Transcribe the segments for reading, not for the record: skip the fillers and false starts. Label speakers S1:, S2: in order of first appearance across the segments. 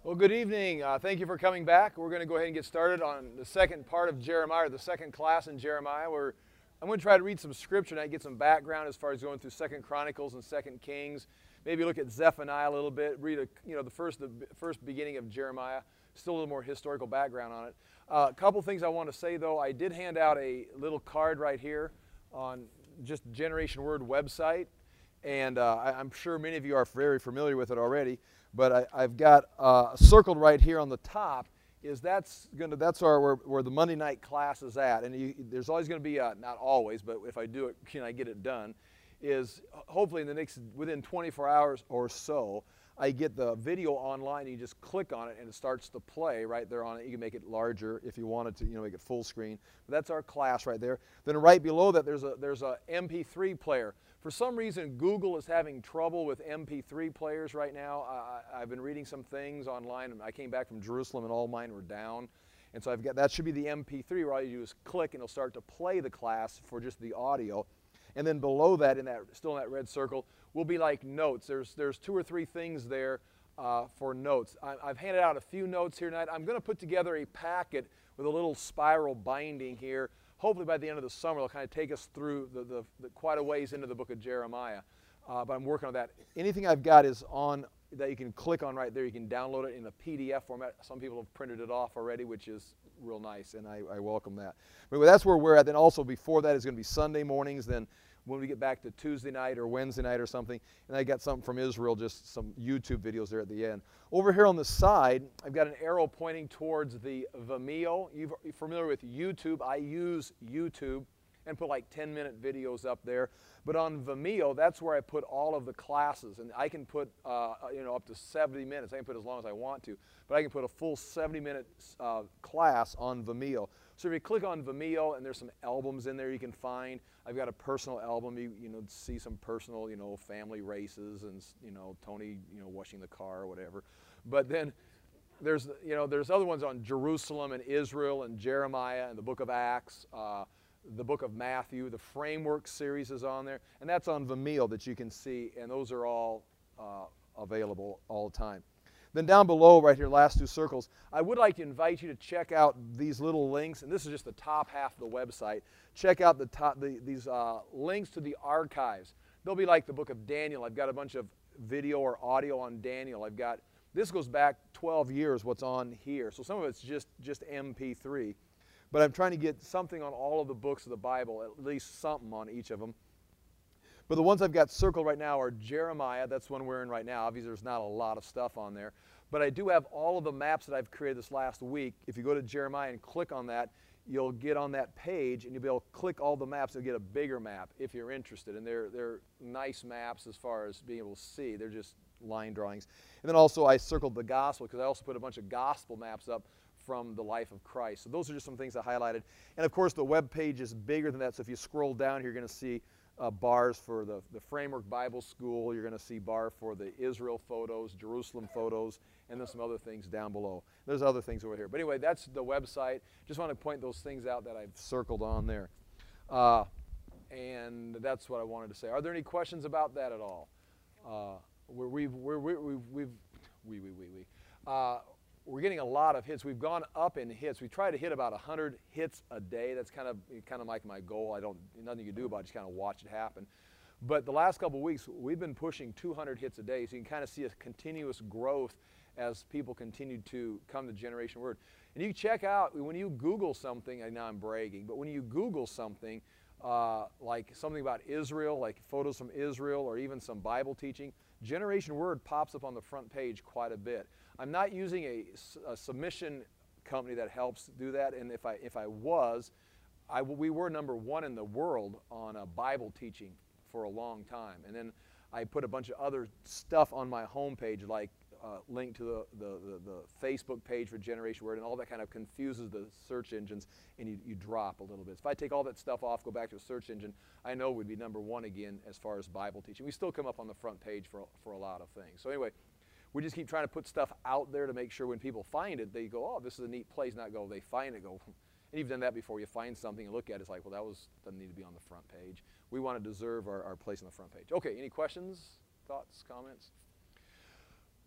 S1: Well, good evening. Thank you for coming back. We're going to go ahead and get started on the second part of Jeremiah, or the second class in Jeremiah. I'm going to try to read some scripture tonight, get some background as far as going through 2 Chronicles and 2 Kings. Maybe look at Zephaniah a little bit, read the first beginning of Jeremiah. Still a little more historical background on it. A couple things I want to say though. I did hand out a little card right here on just Generation Word website, and I'm sure many of you are very familiar with it already. But I've got circled right here on the top that's where the Monday night class is at, and there's always going to be not always, but if I do it, can I get it done? Is hopefully within 24 hours or so, I get the video online. And you just click on it and it starts to play right there on it. You can make it larger if you wanted to, make it full screen. But that's our class right there. Then right below that, there's a MP3 player. For some reason, Google is having trouble with MP3 players right now. I've been reading some things online, and I came back from Jerusalem, and all mine were down. And so that should be the MP3, where all you do is click, and it'll start to play the class for just the audio. And then below that, still in that red circle, will be like notes. There's 2 or 3 things there for notes. I've handed out a few notes here tonight. I'm going to put together a packet with a little spiral binding here. Hopefully by the end of the summer, it'll kind of take us through the quite a ways into the book of Jeremiah. But I'm working on that. Anything I've got is on that you can click on right there. You can download it in a PDF format. Some people have printed it off already, which is real nice, and I welcome that. But that's where we're at. Then also before that is going to be Sunday mornings. Then when we get back to Tuesday night or Wednesday night or something, and I got something from Israel, just some YouTube videos there at the end. Over here on the side, I've got an arrow pointing towards the Vimeo. You're familiar with YouTube. I use YouTube and put like 10-minute videos up there. But on Vimeo, that's where I put all of the classes, and I can put up to 70 minutes. I can put as long as I want to, but I can put a full 70-minute class on Vimeo. So if you click on Vimeo, and there's some albums in there you can find. I've got a personal album. You see some personal, family races and Tony, washing the car or whatever. But then there's other ones on Jerusalem and Israel and Jeremiah and the book of Acts, the book of Matthew. The Framework series is on there, and that's on Vimeo that you can see, and those are all available all the time. Then down below, right here, last 2 circles, I would like to invite you to check out these little links, and this is just the top half of the website. Check out these links to the archives. They'll be like the book of Daniel. I've got a bunch of video or audio on Daniel. This goes back 12 years, what's on here. So some of it's just MP3. But I'm trying to get something on all of the books of the Bible, at least something on each of them. But the ones I've got circled right now are Jeremiah. That's one we're in right now. Obviously, there's not a lot of stuff on there. But I do have all of the maps that I've created this last week. If you go to Jeremiah and click on that, you'll get on that page, and you'll be able to click all the maps and get a bigger map if you're interested. And they're nice maps as far as being able to see. They're just line drawings. And then also I circled the gospel, because I also put a bunch of gospel maps up from the life of Christ. So those are just some things I highlighted. And of course, the web page is bigger than that. So if you scroll down here, you're going to see bars for the Framework Bible School. You're going to see bar for the Israel photos, Jerusalem photos, and then some other things down below. There's other things over here. But anyway, that's the website. Just want to point those things out that I've circled on there. And that's what I wanted to say. Are there any questions about that at all? We're getting a lot of hits. We've gone up in hits. We try to hit about 100 hits a day. That's kind of like my goal. Nothing you can do about it, just kind of watch it happen. But the last couple of weeks, we've been pushing 200 hits a day, so you can kind of see a continuous growth as people continue to come to Generation Word. And you check out, when you Google something, and now I'm bragging, but when you Google something, like something about Israel, like photos from Israel, or even some Bible teaching, Generation Word pops up on the front page quite a bit. I'm not using a submission company that helps do that, and if I was, we were #1 in the world on Bible teaching for a long time. And then I put a bunch of other stuff on my homepage, like link to the Facebook page for Generation Word, and all that kind of confuses the search engines, and you drop a little bit. So if I take all that stuff off, go back to a search engine, I know we'd be #1 again as far as Bible teaching. We still come up on the front page for a lot of things. So anyway, we just keep trying to put stuff out there to make sure when people find it, they go, oh, this is a neat place, not go, they find it, go, and you've done that before. You find something and look at it, it's like, well, doesn't need to be on the front page. We want to deserve our place on the front page. Okay, any questions, thoughts, comments?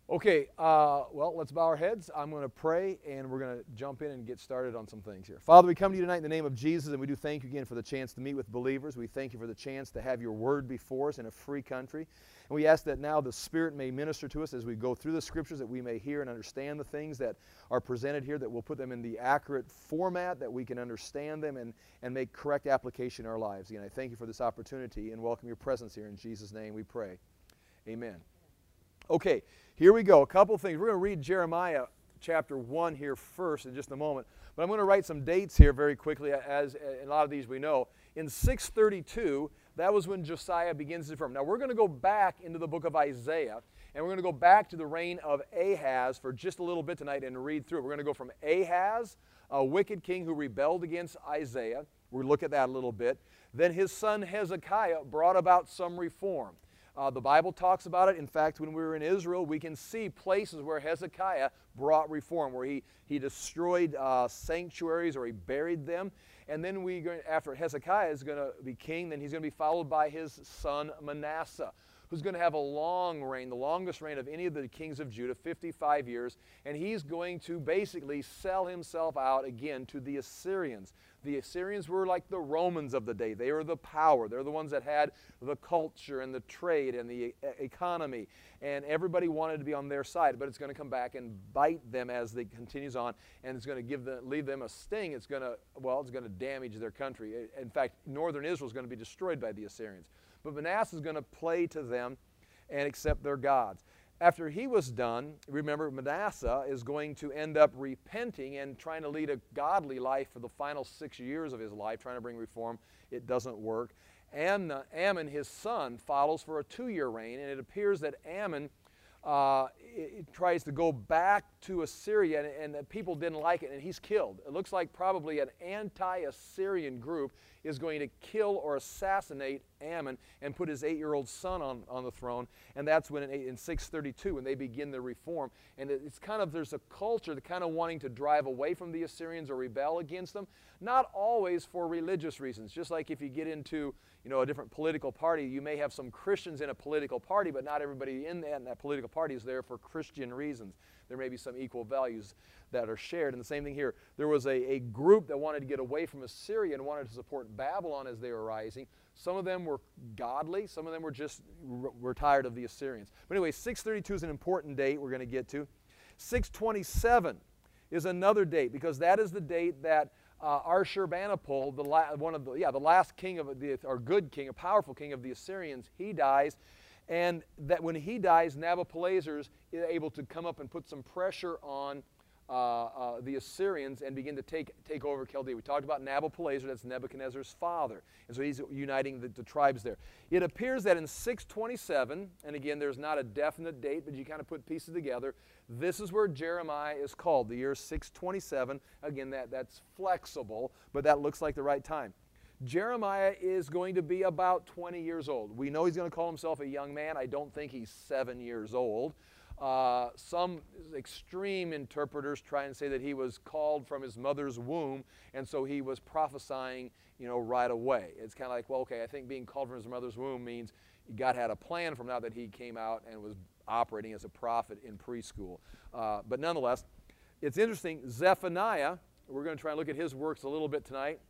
S1: Okay, well, let's bow our heads. I'm going to pray, and we're going to jump in and get started on some things here. Father, we come to you tonight in the name of Jesus, and we do thank you again for the chance to meet with believers. We thank you for the chance to have your word before us in a free country. And we ask that now the Spirit may minister to us as we go through the Scriptures, that we may hear and understand the things that are presented here, that we'll put them in the accurate format, that we can understand them and make correct application in our lives. Again, I thank you for this opportunity and welcome your presence here. In Jesus' name we pray. Amen. Okay, here we go. A couple things. We're going to read Jeremiah chapter 1 here first in just a moment. But I'm going to write some dates here very quickly, as a lot of these we know. In 632, that was when Josiah begins his reform. Now, we're going to go back into the book of Isaiah, and we're going to go back to the reign of Ahaz for just a little bit tonight and read through it. We're going to go from Ahaz, a wicked king who rebelled against Isaiah. We'll look at that a little bit. Then his son Hezekiah brought about some reform. The Bible talks about it. In fact, when we were in Israel, we can see places where Hezekiah brought reform, where he destroyed sanctuaries or he buried them. And then after Hezekiah is going to be king, then he's going to be followed by his son Manasseh, who's going to have a long reign, the longest reign of any of the kings of Judah, 55 years. And he's going to basically sell himself out again to the Assyrians. The Assyrians were like the Romans of the day. They were the power. They're the ones that had the culture and the trade and the economy. And everybody wanted to be on their side. But it's going to come back and bite them as it continues on. And it's going to leave them a sting. It's going to damage their country. In fact, northern Israel is going to be destroyed by the Assyrians. But Manasseh is going to play to them and accept their gods. After he was done, remember, Manasseh is going to end up repenting and trying to lead a godly life for the final 6 years of his life, trying to bring reform. It doesn't work. Ammon, his son, follows for a 2-year reign, and it appears that Ammon tries to go back to Assyria, and the people didn't like it, and he's killed. It looks like probably an anti-Assyrian group is going to kill or assassinate Ammon and put his 8-year-old son on the throne. And that's when in 632, when they begin the reform. And it's kind of, there's a culture that kind of wanting to drive away from the Assyrians or rebel against them. Not always for religious reasons. Just like if you get into, a different political party, you may have some Christians in a political party, but not everybody in that political party is there for Christian reasons. There may be some equal values that are shared. And the same thing here. There was a group that wanted to get away from Assyria and wanted to support Babylon as they were rising. Some of them were godly. Some of them were tired of the Assyrians. But anyway, 632 is an important date we're going to get to. 627 is another date, because that is the date that Ashurbanipal, the last king good king, a powerful king of the Assyrians, he dies. And that when he dies, Nabopolassar is able to come up and put some pressure on the Assyrians and begin to take over Chaldea. We talked about Nabopolassar, that's Nebuchadnezzar's father. And so he's uniting the tribes there. It appears that in 627, and again, there's not a definite date, but you kind of put pieces together, this is where Jeremiah is called, the year 627. Again, that's flexible, but that looks like the right time. Jeremiah is going to be about 20 years old. We know he's going to call himself a young man. I don't think he's 7 years old. Some extreme interpreters try and say that he was called from his mother's womb, and so he was prophesying, right away. It's kind of like, well, okay, I think being called from his mother's womb means God had a plan from now that he came out and was operating as a prophet in preschool. But nonetheless, it's interesting. Zephaniah, we're going to try and look at his works a little bit tonight,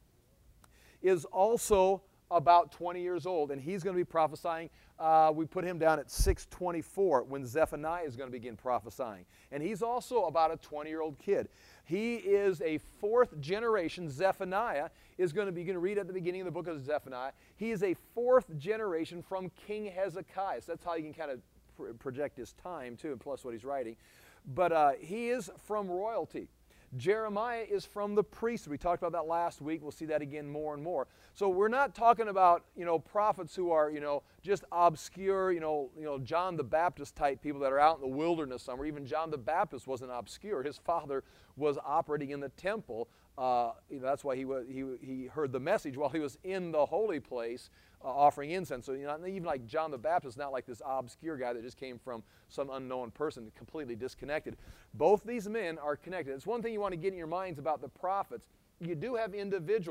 S1: is also about 20 years old, and he's going to be prophesying. We put him down at 624 when Zephaniah is going to begin prophesying. And he's also about a 20-year-old kid. He is a 4th generation. Zephaniah is going to begin to read at the beginning of the book of Zephaniah. He is a 4th generation from King Hezekiah. So that's how you can kind of project his time, too, and plus what he's writing. But he is from royalty. Jeremiah is from the priesthood. We talked about that last week. We'll see that again more and more. So we're not talking about, prophets who are, just obscure, John the Baptist type people that are out in the wilderness somewhere. Even John the Baptist wasn't obscure. His father was operating in the temple. That's why he heard the message while he was in the holy place offering incense. So even like John the Baptist, not like this obscure guy that just came from some unknown person, completely disconnected. Both these men are connected. It's one thing you want to get in your minds about the prophets. You do have individuals.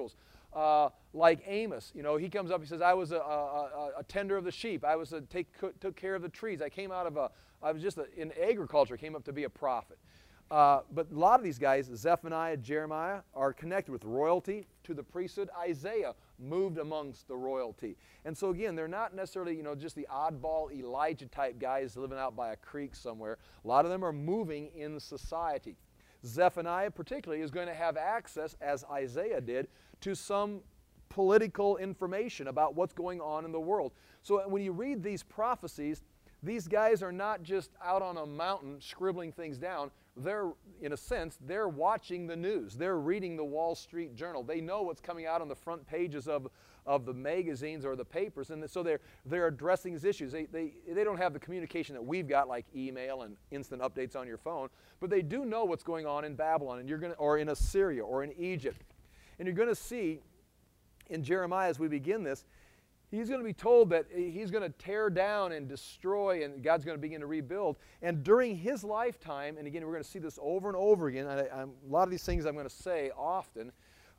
S1: like Amos. You know, he comes up, he says, I was a tender of the sheep. I was took care of the trees. I came out of I was just in agriculture, came up to be a prophet. But a lot of these guys, Zephaniah, Jeremiah, are connected with royalty to the priesthood. Isaiah moved amongst the royalty. And so again, they're not necessarily, you know, just the oddball Elijah type guys living out by a creek somewhere. A lot of them are moving in society. Zephaniah particularly is going to have access, as Isaiah did, to some political information about what's going on in the world. So when you read these prophecies, these guys are not just out on a mountain scribbling things down. They're, in a sense, they're watching the news. They're reading the Wall Street Journal. They know what's coming out on the front pages of the magazines or the papers, and so they're addressing these issues. They don't have the communication that we've got, like email and instant updates on your phone, but they do know what's going on in Babylon, and or in Assyria, or in Egypt. And you're going to see in Jeremiah, as we begin this, he's going to be told that he's going to tear down and destroy, and God's going to begin to rebuild. And during his lifetime, and again, we're going to see this over and over again, a lot of these things I'm going to say often,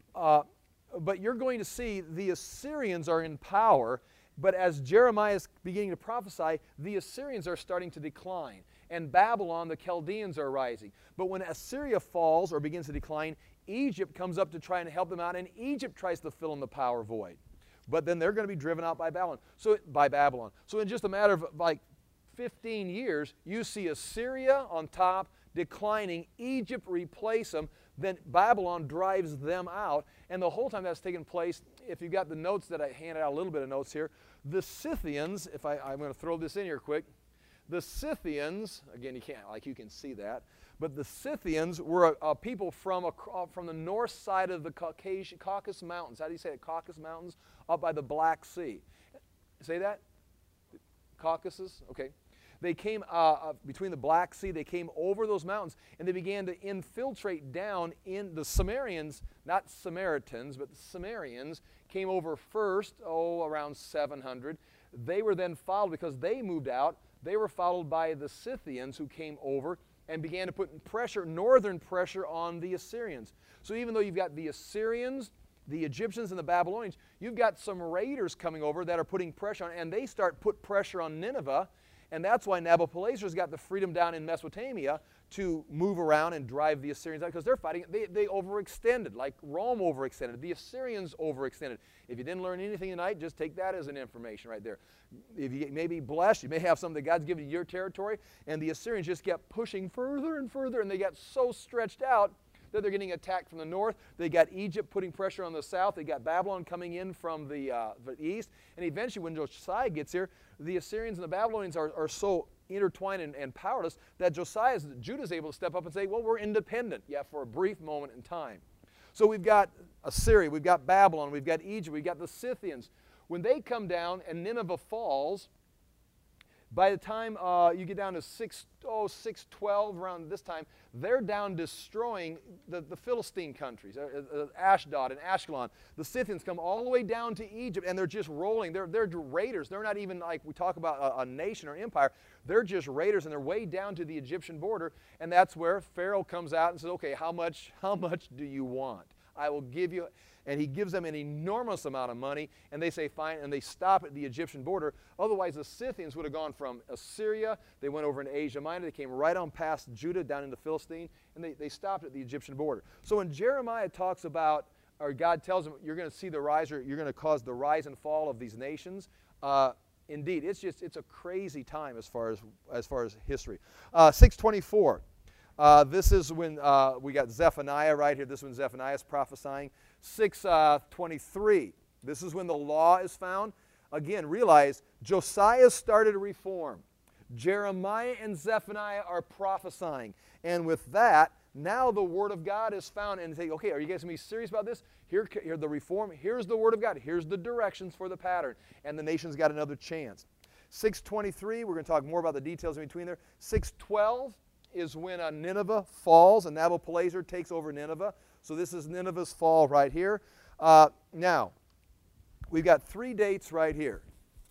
S1: but you're going to see the Assyrians are in power, but as Jeremiah is beginning to prophesy, the Assyrians are starting to decline. And Babylon, the Chaldeans, are rising. But when Assyria falls or begins to decline, Egypt comes up to try and help them out, and Egypt tries to fill in the power void. But then they're going to be driven out by Babylon. So in just a matter of like 15 years, you see Assyria on top, declining, Egypt replace them, then Babylon drives them out. And the whole time that's taking place, if you've got the notes that I handed out, a little bit of notes here, the Scythians, I'm going to throw this in here quick, the Scythians, again, you can see that, but the Scythians were a people from the north side of the Caucasus Mountains. How do you say it? Caucasus Mountains, up by the Black Sea. Say that? Caucasus? Okay. They came between the Black Sea, they came over those mountains, and they began to infiltrate down in the Sumerians, not Samaritans, but the Sumerians came over first, around 700. They were then followed, because they moved out, they were followed by the Scythians who came over and began to put pressure, northern pressure, on the Assyrians. So even though you've got the Assyrians, the Egyptians, and the Babylonians, you've got some raiders coming over that are putting pressure on, and they put pressure on Nineveh, and that's why Nabopolassar's got the freedom down in Mesopotamia to move around and drive the Assyrians out, because they're fighting. They overextended, like Rome overextended. The Assyrians overextended. If you didn't learn anything tonight, just take that as an information right there. If you may be blessed, you may have something that God's given you your territory, and the Assyrians just kept pushing further and further, and they got so stretched out that they're getting attacked from the north. They got Egypt putting pressure on the south. They got Babylon coming in from the east. And eventually, when Josiah gets here, the Assyrians and the Babylonians are so intertwined and powerless that Judah's able to step up and say, well, we're independent, for a brief moment in time. So we've got Assyria, we've got Babylon, we've got Egypt, we've got the Scythians. When they come down and Nineveh falls, by the time you get down to 612, around this time, they're down destroying the Philistine countries, Ashdod and Ashkelon. The Scythians come all the way down to Egypt, and they're just rolling. They're raiders. They're not even like we talk about a nation or empire. They're just raiders, and they're way down to the Egyptian border, and that's where Pharaoh comes out and says, okay, how much do you want? I will give you. And he gives them an enormous amount of money, and they say fine, and they stop at the Egyptian border. Otherwise, the Scythians would have gone from Assyria, they went over into Asia Minor, they came right on past Judah down into Philistine, and they stopped at the Egyptian border. So when Jeremiah talks about, or God tells him, you're going to see the rise, or you're going to cause the rise and fall of these nations, indeed, it's a crazy time as far as history. 624. This is when we got Zephaniah right here. This is when Zephaniah is prophesying. 6:23. This is when the law is found. Again, realize Josiah started a reform. Jeremiah and Zephaniah are prophesying. And with that, now the Word of God is found. And say, okay, are you guys going to be serious about this? Here the reform. Here's the Word of God. Here's the directions for the pattern. And the nation's got another chance. 6:23, we're going to talk more about the details in between there. 6:12 is when Nineveh falls, and Nabopolassar takes over Nineveh. So this is Nineveh's fall right here. Now, we've got 3 dates right here.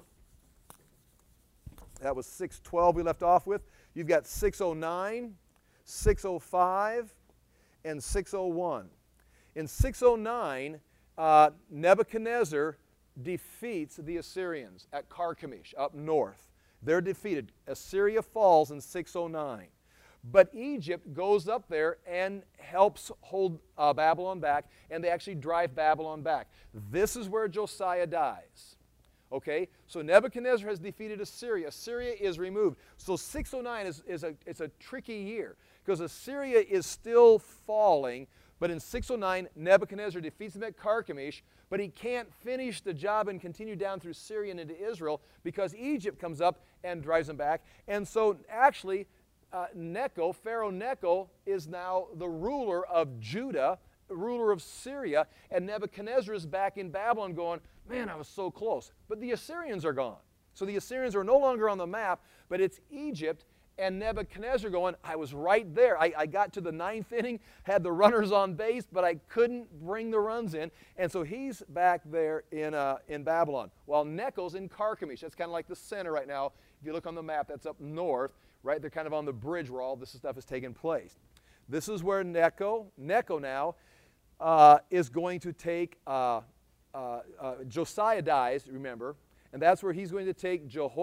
S1: That was 612 we left off with. You've got 609, 605, and 601. In 609, Nebuchadnezzar defeats the Assyrians at Carchemish up north. They're defeated. Assyria falls in 609. But Egypt goes up there and helps hold Babylon back, and they actually drive Babylon back. This is where Josiah dies. Okay, so Nebuchadnezzar has defeated Assyria. Assyria is removed. So 609 is a tricky year because Assyria is still falling, but in 609 Nebuchadnezzar defeats them at Carchemish, but he can't finish the job and continue down through Syria and into Israel because Egypt comes up and drives them back. And so actually Necho, Pharaoh Necho, is now the ruler of Judah, ruler of Syria, and Nebuchadnezzar is back in Babylon going, man, I was so close. But the Assyrians are gone. So the Assyrians are no longer on the map, but it's Egypt and Nebuchadnezzar going, I was right there. I got to the 9th inning, had the runners on base, but I couldn't bring the runs in. And so he's back there in Babylon, while Necho's in Carchemish. That's kind of like the center right now. If you look on the map, that's up north, right? They're kind of on the bridge where all this stuff is taking place. This is where Necho now is going to take, Josiah dies, remember, and that's where he's going to take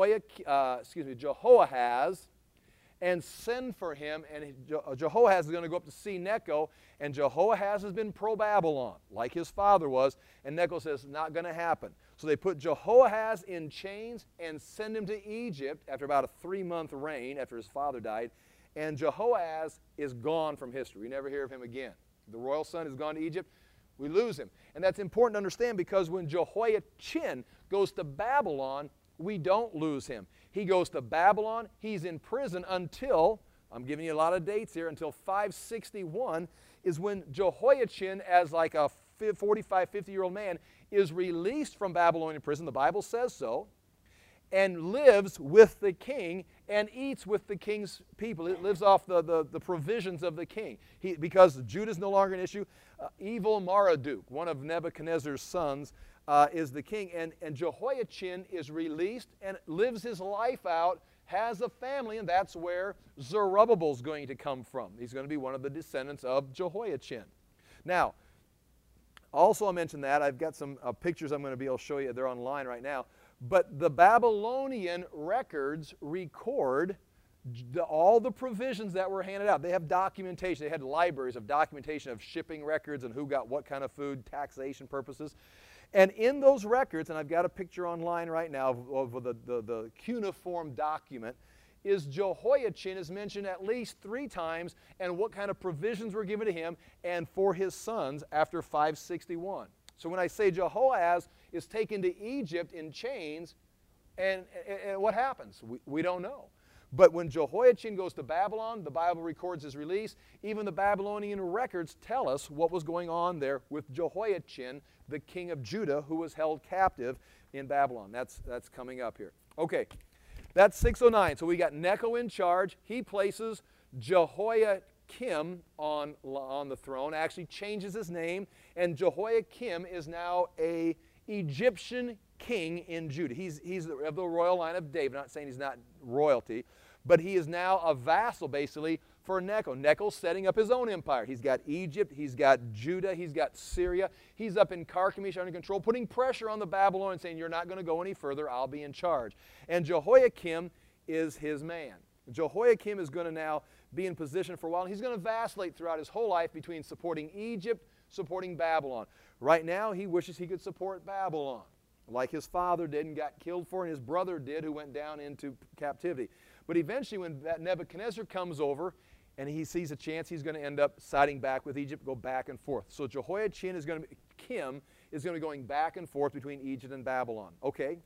S1: Jehoahaz and send for him, and Jehoahaz is going to go up to see Necho, and Jehoahaz has been pro-Babylon, like his father was, and Necho says, not going to happen. So they put Jehoahaz in chains and send him to Egypt after about a 3-month reign after his father died, and Jehoahaz is gone from history. We never hear of him again. The royal son has gone to Egypt. We lose him. And that's important to understand because when Jehoiachin goes to Babylon, we don't lose him. He goes to Babylon. He's in prison until, I'm giving you a lot of dates here, until 561 is when Jehoiachin, as like a 45, 50-year-old man, is released from Babylonian prison. The Bible says so. And lives with the king and eats with the king's people. It lives off the provisions of the king. Because Judah is no longer an issue, evil Marduk, one of Nebuchadnezzar's sons, is the king. And Jehoiachin is released and lives his life out, has a family, and that's where Zerubbabel is going to come from. He's going to be one of the descendants of Jehoiachin. Now, also I mentioned that. I've got some pictures I'm going to be able to show you. They're online right now. But the Babylonian records record all the provisions that were handed out. They have documentation. They had libraries of documentation of shipping records and who got what kind of food, taxation purposes. And in those records, and I've got a picture online right now of the cuneiform document, is Jehoiachin is mentioned at least 3 times and what kind of provisions were given to him and for his sons after 561. So when I say Jehoahaz is taken to Egypt in chains, and what happens? We don't know. But when Jehoiachin goes to Babylon, the Bible records his release. Even the Babylonian records tell us what was going on there with Jehoiachin, the king of Judah, who was held captive in Babylon. That's coming up here. Okay, that's 609. So we got Necho in charge. He places Jehoiakim on the throne, actually changes his name, and Jehoiakim is now an Egyptian king in Judah. He's of the royal line of David. I'm not saying he's not royalty, but he is now a vassal, basically, for Necho. Necho's setting up his own empire. He's got Egypt, he's got Judah, he's got Syria. He's up in Carchemish under control, putting pressure on the Babylonians, saying, you're not going to go any further, I'll be in charge. And Jehoiakim is his man. Jehoiakim is going to now be in position for a while. He's going to vacillate throughout his whole life between supporting Egypt, supporting Babylon. Right now, he wishes he could support Babylon, like his father did and got killed for, and his brother did, who went down into captivity. But eventually, when that Nebuchadnezzar comes over and he sees a chance, he's going to end up siding back with Egypt, go back and forth. So Jehoiachin is going to be going back and forth between Egypt and Babylon. Okay.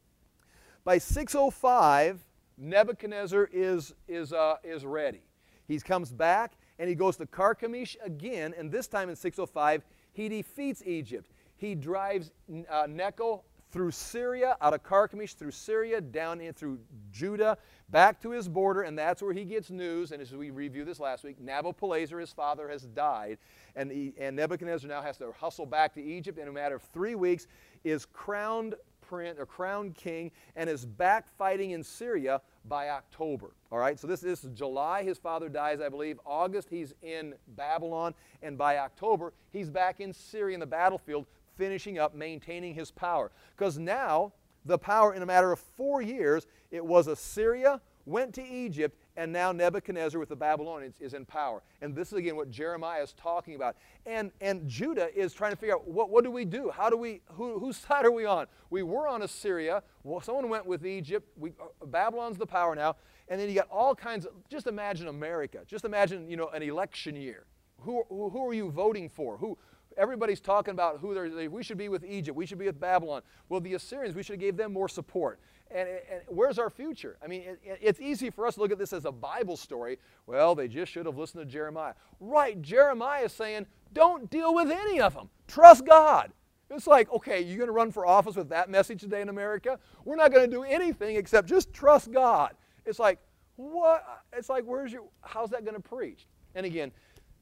S1: By 605, Nebuchadnezzar is ready. He comes back and he goes to Carchemish again, and this time in 605, he defeats Egypt. He drives Necho through Syria, out of Carchemish, through Syria, down in through Judah, back to his border, and that's where he gets news. And as we reviewed this last week, Nabopolassar, his father, has died, and Nebuchadnezzar now has to hustle back to Egypt, and in a matter of 3 weeks is crowned king, and is back fighting in Syria by October. All right, so this is July, his father dies, I believe. August, he's in Babylon, and by October, he's back in Syria in the battlefield, finishing up, maintaining his power. Because now, the power in a matter of 4 years, it was Assyria, went to Egypt, and now Nebuchadnezzar with the Babylonians is in power. And this is again what Jeremiah is talking about. And Judah is trying to figure out, what do we do? How do we, whose side are we on? We were on Assyria. Well, someone went with Egypt. Babylon's the power now. And then you got all kinds of, just imagine America. Just imagine, an election year. Who are you voting for? Everybody's talking about we should be with Egypt. We should be with Babylon. Well, the Assyrians, we should have gave them more support. And where's our future? I mean, it's easy for us to look at this as a Bible story. Well, they just should have listened to Jeremiah. Right, Jeremiah is saying, don't deal with any of them. Trust God. It's like, okay, you're going to run for office with that message today in America? We're not going to do anything except just trust God. It's like, what? It's like, how's that going to preach? And again,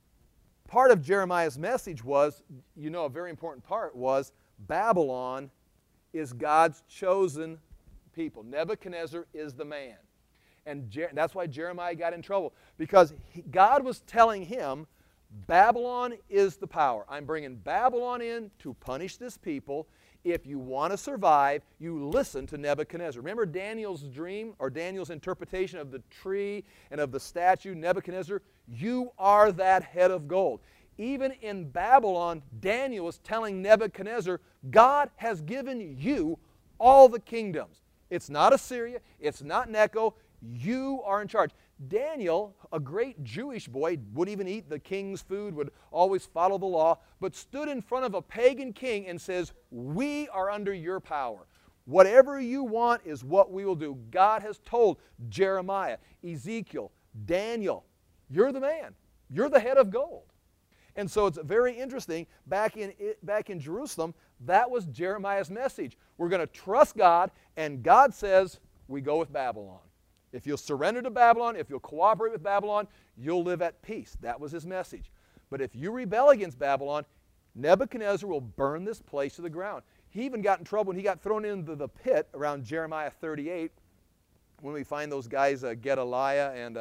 S1: part of Jeremiah's message was, a very important part was, Babylon is God's chosen people. Nebuchadnezzar is the man. And that's why Jeremiah got in trouble. Because God was telling him, Babylon is the power. I'm bringing Babylon in to punish this people. If you want to survive, you listen to Nebuchadnezzar. Remember Daniel's dream, or Daniel's interpretation of the tree and of the statue, Nebuchadnezzar? You are that head of gold. Even in Babylon, Daniel was telling Nebuchadnezzar, God has given you all the kingdoms. It's not Assyria. It's not Necho. You are in charge. Daniel, a great Jewish boy, would even eat the king's food, would always follow the law, but stood in front of a pagan king and says, we are under your power. Whatever you want is what we will do. God has told Jeremiah, Ezekiel, Daniel, you're the man. You're the head of gold. And so it's very interesting, back in Jerusalem, that was Jeremiah's message. We're going to trust God, and God says, we go with Babylon. If you'll surrender to Babylon, if you'll cooperate with Babylon, you'll live at peace. That was his message. But if you rebel against Babylon, Nebuchadnezzar will burn this place to the ground. He even got in trouble when he got thrown into the pit around Jeremiah 38, when we find those guys, Gedaliah and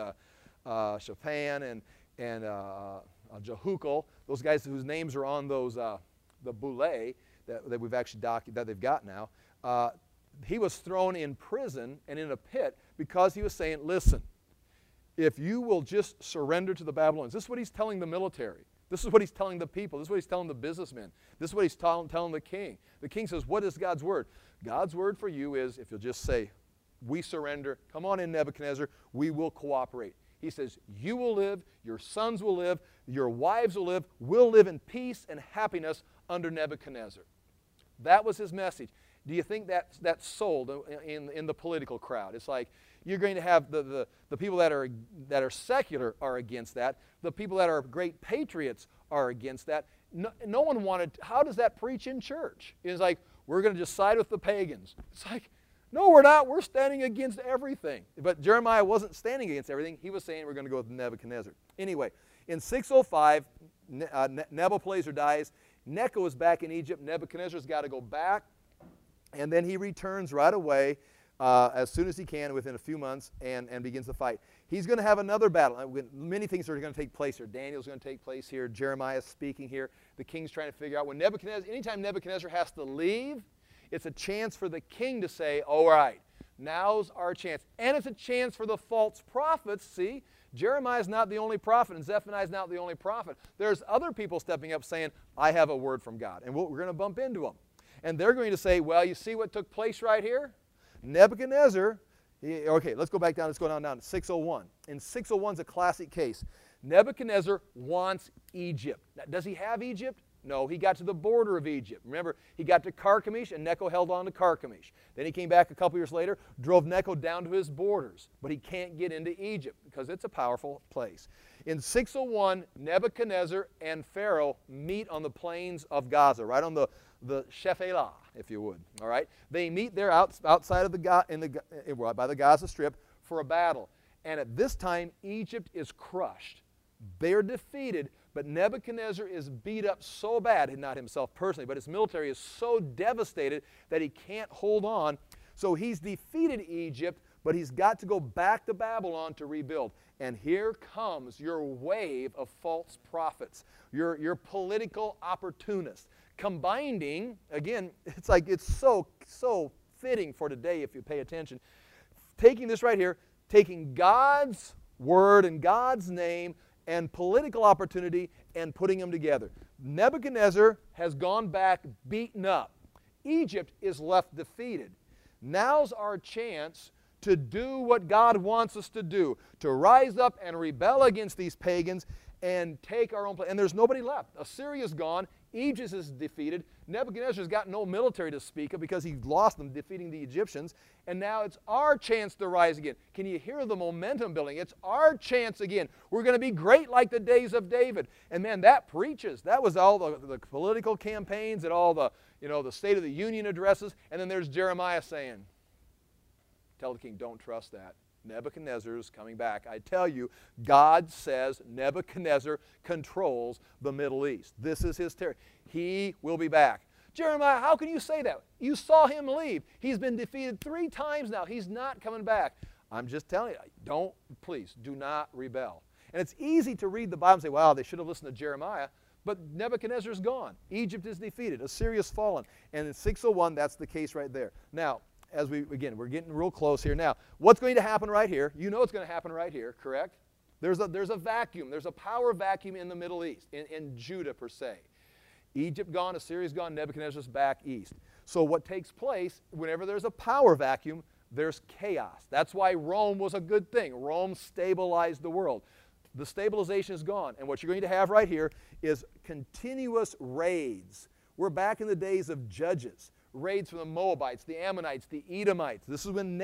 S1: Shaphan and Jehukel, those guys whose names are on those, the boule that we've actually that they've got now. He was thrown in prison and in a pit because he was saying, listen, if you will just surrender to the Babylonians. This is what he's telling the military. This is what he's telling the people. This is what he's telling the businessmen. This is what he's telling the king. The king says, what is God's word? God's word for you is, if you'll just say, we surrender, come on in, Nebuchadnezzar, we will cooperate. He says, you will live, your sons will live, your wives will live, we'll live in peace and happiness under Nebuchadnezzar. That was his message. Do you think that's sold in the political crowd? It's like you're going to have the people that are secular are against that. The people that are great patriots are against that. No one wanted, how does that preach in church? It's like, we're going to just side with the pagans. It's like, no, we're not. We're standing against everything. But Jeremiah wasn't standing against everything. He was saying we're going to go with Nebuchadnezzar. Anyway, in 605, Nebuchadnezzar dies. Necho is back in Egypt. Nebuchadnezzar's got to go back. And then he returns right away as soon as he can within a few months and begins the fight. He's going to have another battle. Many things are going to take place here. Daniel's going to take place here. Jeremiah's speaking here. The king's trying to figure out when anytime Nebuchadnezzar has to leave, it's a chance for the king to say, all right, now's our chance. And it's a chance for the false prophets. See, Jeremiah's not the only prophet, and Zephaniah's not the only prophet. There's other people stepping up saying, I have a word from God. And we're going to bump into them. And they're going to say, well, you see what took place right here? Nebuchadnezzar, okay, let's go back down. Let's go down to 601. And 601 is a classic case. Nebuchadnezzar wants Egypt. Now, does he have Egypt? No, he got to the border of Egypt. Remember, he got to Carchemish, and Necho held on to Carchemish. Then he came back a couple years later, drove Necho down to his borders. But he can't get into Egypt because it's a powerful place. In 601, Nebuchadnezzar and Pharaoh meet on the plains of Gaza, right on the Shephelah, if you would. All right, they meet there outside of by the Gaza Strip for a battle. And at this time, Egypt is crushed. They're defeated, but Nebuchadnezzar is beat up so bad, not himself personally, but his military is so devastated that he can't hold on. So he's defeated Egypt, but he's got to go back to Babylon to rebuild. And here comes your wave of false prophets, your political opportunists, combining, again, it's like it's so fitting for today if you pay attention. Taking this right here, taking God's word and God's name and political opportunity and putting them together. Nebuchadnezzar has gone back beaten up. Egypt is left defeated. Now's our chance to do what God wants us to do, to rise up and rebel against these pagans and take our own place. And there's nobody left. Assyria's gone. Egypt is defeated. Nebuchadnezzar's got no military to speak of because he lost them defeating the Egyptians. And now it's our chance to rise again. Can you hear the momentum building? It's our chance again. We're going to be great like the days of David. And man, that preaches. That was all the political campaigns and all the, the State of the Union addresses. And then there's Jeremiah saying, tell the king, don't trust that. Nebuchadnezzar's coming back. I tell you, God says Nebuchadnezzar controls the Middle East. This is his territory. He will be back. Jeremiah, how can you say that? You saw him leave. He's been defeated 3 times now. He's not coming back. I'm just telling you, please, do not rebel. And it's easy to read the Bible and say, wow, they should have listened to Jeremiah. But Nebuchadnezzar's gone. Egypt is defeated. Assyria's fallen. And in 601, that's the case right there. Now, we're getting real close here. Now, what's going to happen right here? You know it's going to happen right here, correct? There's a vacuum. There's a power vacuum in the Middle East, in Judah per se. Egypt gone, Assyria's gone, Nebuchadnezzar's back east. So what takes place, whenever there's a power vacuum, there's chaos. That's why Rome was a good thing. Rome stabilized the world. The stabilization is gone. And what you're going to have right here is continuous raids. We're back in the days of Judges. Raids from the Moabites, the Ammonites, the Edomites. This is when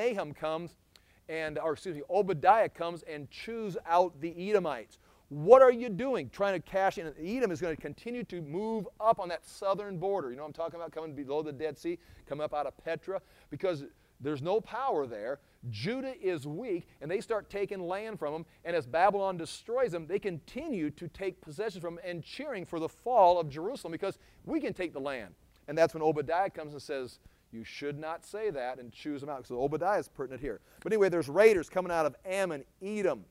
S1: Obadiah comes and chews out the Edomites. What are you doing? Trying to cash in. Edom is going to continue to move up on that southern border. You know what I'm talking about? Coming below the Dead Sea, coming up out of Petra, because there's no power there. Judah is weak, and they start taking land from them, and as Babylon destroys them, they continue to take possession from them and cheering for the fall of Jerusalem because we can take the land. And that's when Obadiah comes and says, you should not say that, and chews them out. So Obadiah is pertinent here. But anyway, there's raiders coming out of Ammon, Edom,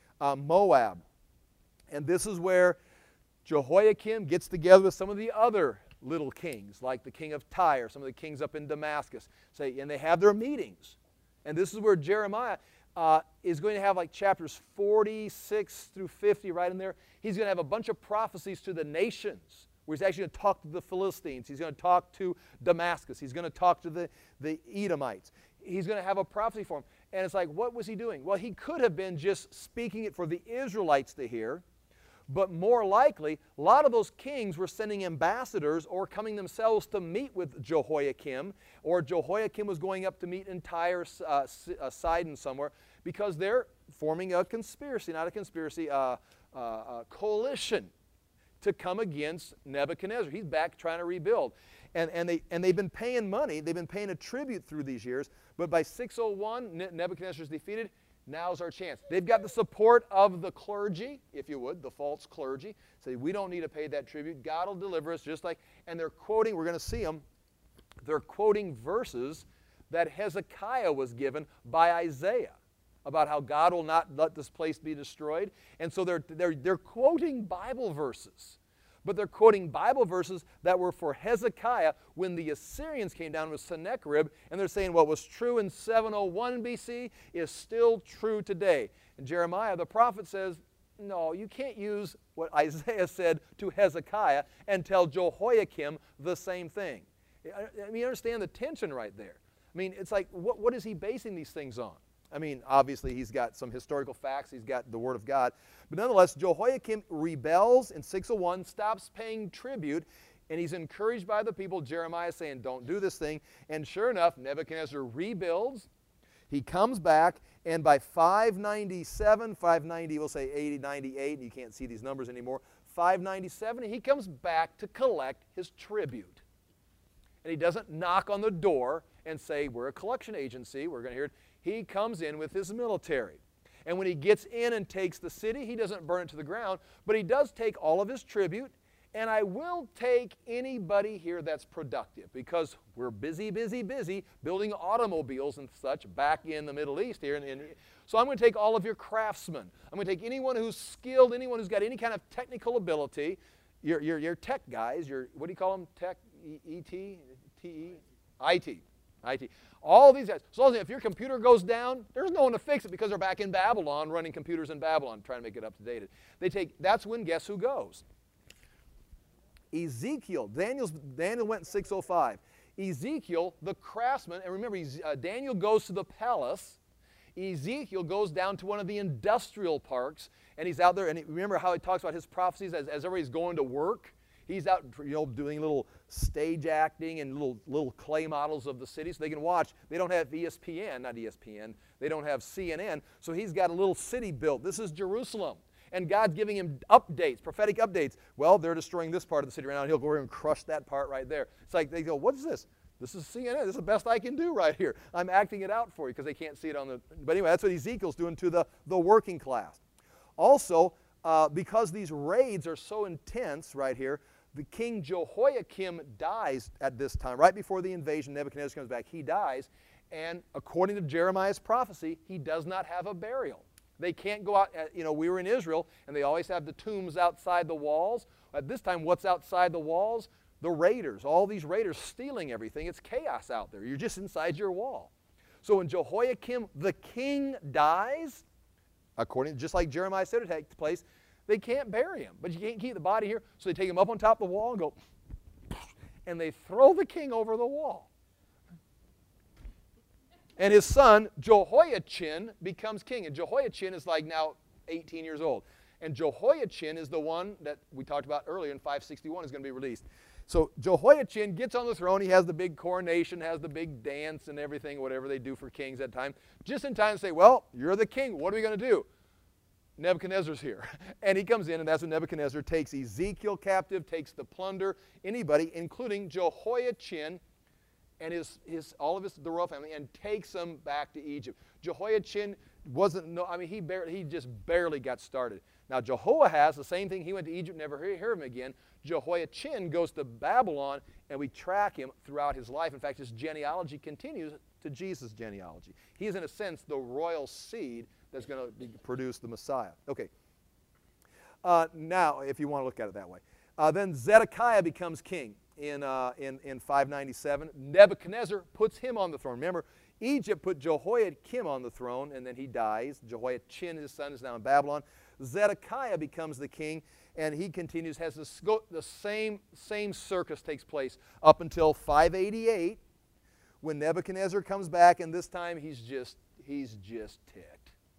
S1: Moab. And this is where Jehoiakim gets together with some of the other little kings, like the king of Tyre, some of the kings up in Damascus. And they have their meetings. And this is where Jeremiah is going to have like chapters 46 through 50 right in there. He's going to have a bunch of prophecies to the nations, where he's actually going to talk to the Philistines. He's going to talk to Damascus. He's going to talk to the Edomites. He's going to have a prophecy for them. And it's like, what was he doing? Well, he could have been just speaking it for the Israelites to hear, but more likely, a lot of those kings were sending ambassadors or coming themselves to meet with Jehoiakim, or Jehoiakim was going up to meet in Tyre, Sidon somewhere, because they're forming a conspiracy, not a conspiracy, a coalition to come against Nebuchadnezzar. He's back trying to rebuild. And they've been paying money. They've been paying a tribute through these years. But by 601, Nebuchadnezzar's defeated. Now's our chance. They've got the support of the clergy, if you would, the false clergy. Say, we don't need to pay that tribute. God will deliver us just like, and they're quoting, we're going to see them, they're quoting verses that Hezekiah was given by Isaiah about how God will not let this place be destroyed. And so they're quoting Bible verses. But they're quoting Bible verses that were for Hezekiah when the Assyrians came down with Sennacherib, and they're saying what was true in 701 BC is still true today. And Jeremiah, the prophet, says, no, you can't use what Isaiah said to Hezekiah and tell Jehoiakim the same thing. I mean, you understand the tension right there. I mean, it's like, what is he basing these things on? I mean, obviously, he's got some historical facts. He's got the Word of God. But nonetheless, Jehoiakim rebels in 601, stops paying tribute, and he's encouraged by the people. Jeremiah saying, don't do this thing. And sure enough, Nebuchadnezzar rebuilds. He comes back, and by 597, 590, we'll say 80, 98, and you can't see these numbers anymore, 597, he comes back to collect his tribute. And he doesn't knock on the door and say, we're a collection agency, we're going to hear it. He comes in with his military. And when he gets in and takes the city, he doesn't burn it to the ground, but he does take all of his tribute. And I will take anybody here that's productive, because we're busy building automobiles and such back in the Middle East here. So I'm going to take all of your craftsmen. I'm going to take anyone who's skilled, anyone who's got any kind of technical ability, your tech guys, what do you call them? Tech, E-T, T-E, IT. IT. All these guys. So if your computer goes down, there's no one to fix it because they're back in Babylon running computers in Babylon trying to make it up to date. That's when guess who goes? Ezekiel. Daniel went in 605. Ezekiel, the craftsman, and remember, Daniel goes to the palace. Ezekiel goes down to one of the industrial parks, and he's out there, and remember how he talks about his prophecies as everybody's going to work? He's out, doing little stage acting and little clay models of the city so they can watch. They don't have not ESPN, they don't have CNN, so he's got a little city built. This is Jerusalem. And God's giving him updates, prophetic updates. Well, they're destroying this part of the city right now, and he'll go over and crush that part right there. It's like they go, what is this? This is CNN. This is the best I can do right here. I'm acting it out for you because they can't see it on the... But anyway, that's what Ezekiel's doing to the working class. Also, because these raids are so intense right here, the king Jehoiakim dies at this time. Right before the invasion, Nebuchadnezzar comes back. He dies, and according to Jeremiah's prophecy, he does not have a burial. They can't go out, we were in Israel, and they always have the tombs outside the walls. At this time, what's outside the walls? The raiders, all these raiders stealing everything. It's chaos out there. You're just inside your wall. So when Jehoiakim, the king, dies, just like Jeremiah said it takes place, they can't bury him. But you can't keep the body here, so they take him up on top of the wall and go, and they throw the king over the wall. And his son, Jehoiachin, becomes king. And Jehoiachin is like now 18 years old. And Jehoiachin is the one that we talked about earlier in 561 is going to be released. So Jehoiachin gets on the throne. He has the big coronation, has the big dance and everything, whatever they do for kings at that time. Just in time to say, well, you're the king. What are we going to do? Nebuchadnezzar's here. And he comes in, and that's when Nebuchadnezzar takes Ezekiel captive, takes the plunder, anybody, including Jehoiachin, and all of the royal family, and takes them back to Egypt. Jehoiachin he just barely got started. Now Jehoahaz, the same thing, he went to Egypt, never heard of him again. Jehoiachin goes to Babylon, and we track him throughout his life. In fact, his genealogy continues to Jesus' genealogy. He is, in a sense, the royal seed that's going to produce the Messiah. Okay. Now, if you want to look at it that way. Then Zedekiah becomes king in 597. Nebuchadnezzar puts him on the throne. Remember, Egypt put Jehoiakim on the throne, and then he dies. Jehoiachin, his son, is now in Babylon. Zedekiah becomes the king, and he continues, has the same circus takes place up until 588, when Nebuchadnezzar comes back, and this time he's just ticked.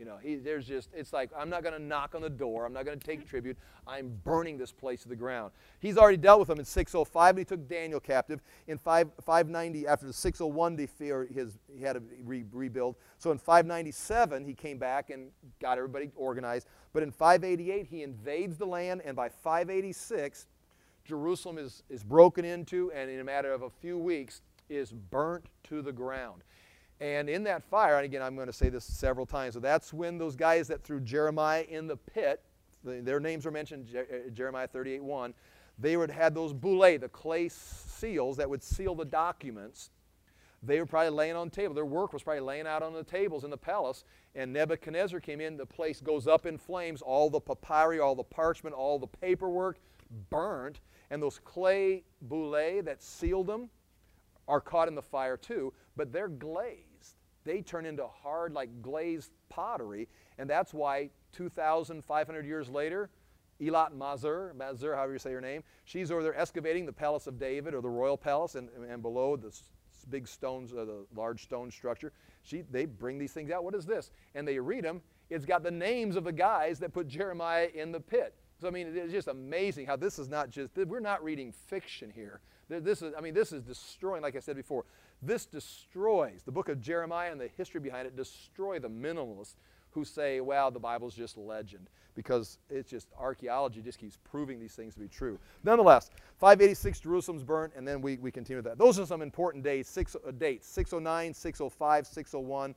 S1: It's like, I'm not going to knock on the door. I'm not going to take tribute. I'm burning this place to the ground. He's already dealt with them in 605, and he took Daniel captive. In 590, after the 601 defeat, he had to rebuild. So in 597, he came back and got everybody organized. But in 588, he invades the land, and by 586, Jerusalem is broken into, and in a matter of a few weeks, is burnt to the ground. And in that fire, and again, I'm going to say this several times, so that's when those guys that threw Jeremiah in the pit, their names are mentioned, Jeremiah 38:1, they had those boule, the clay seals that would seal the documents. They were probably laying on the table. Their work was probably laying out on the tables in the palace, and Nebuchadnezzar came in. The place goes up in flames. All the papyri, all the parchment, all the paperwork burnt, and those clay boule that sealed them are caught in the fire too, but they're glazed. They turn into hard, like glazed pottery, and that's why 2,500 years later, Elat Mazur, however you say her name, she's over there excavating the Palace of David, or the royal palace, and below the big stones, the large stone structure. They bring these things out. What is this? And they read them. It's got the names of the guys that put Jeremiah in the pit. So, I mean, it's just amazing how this is not just, we're not reading fiction here. This is destroying, like I said before, this destroys, the book of Jeremiah and the history behind it destroy the minimalists who say, well, the Bible's just legend, because it's just archaeology just keeps proving these things to be true. Nonetheless, 586, Jerusalem's burnt, and then we continue with that. Those are some important dates, 609, 605, 601,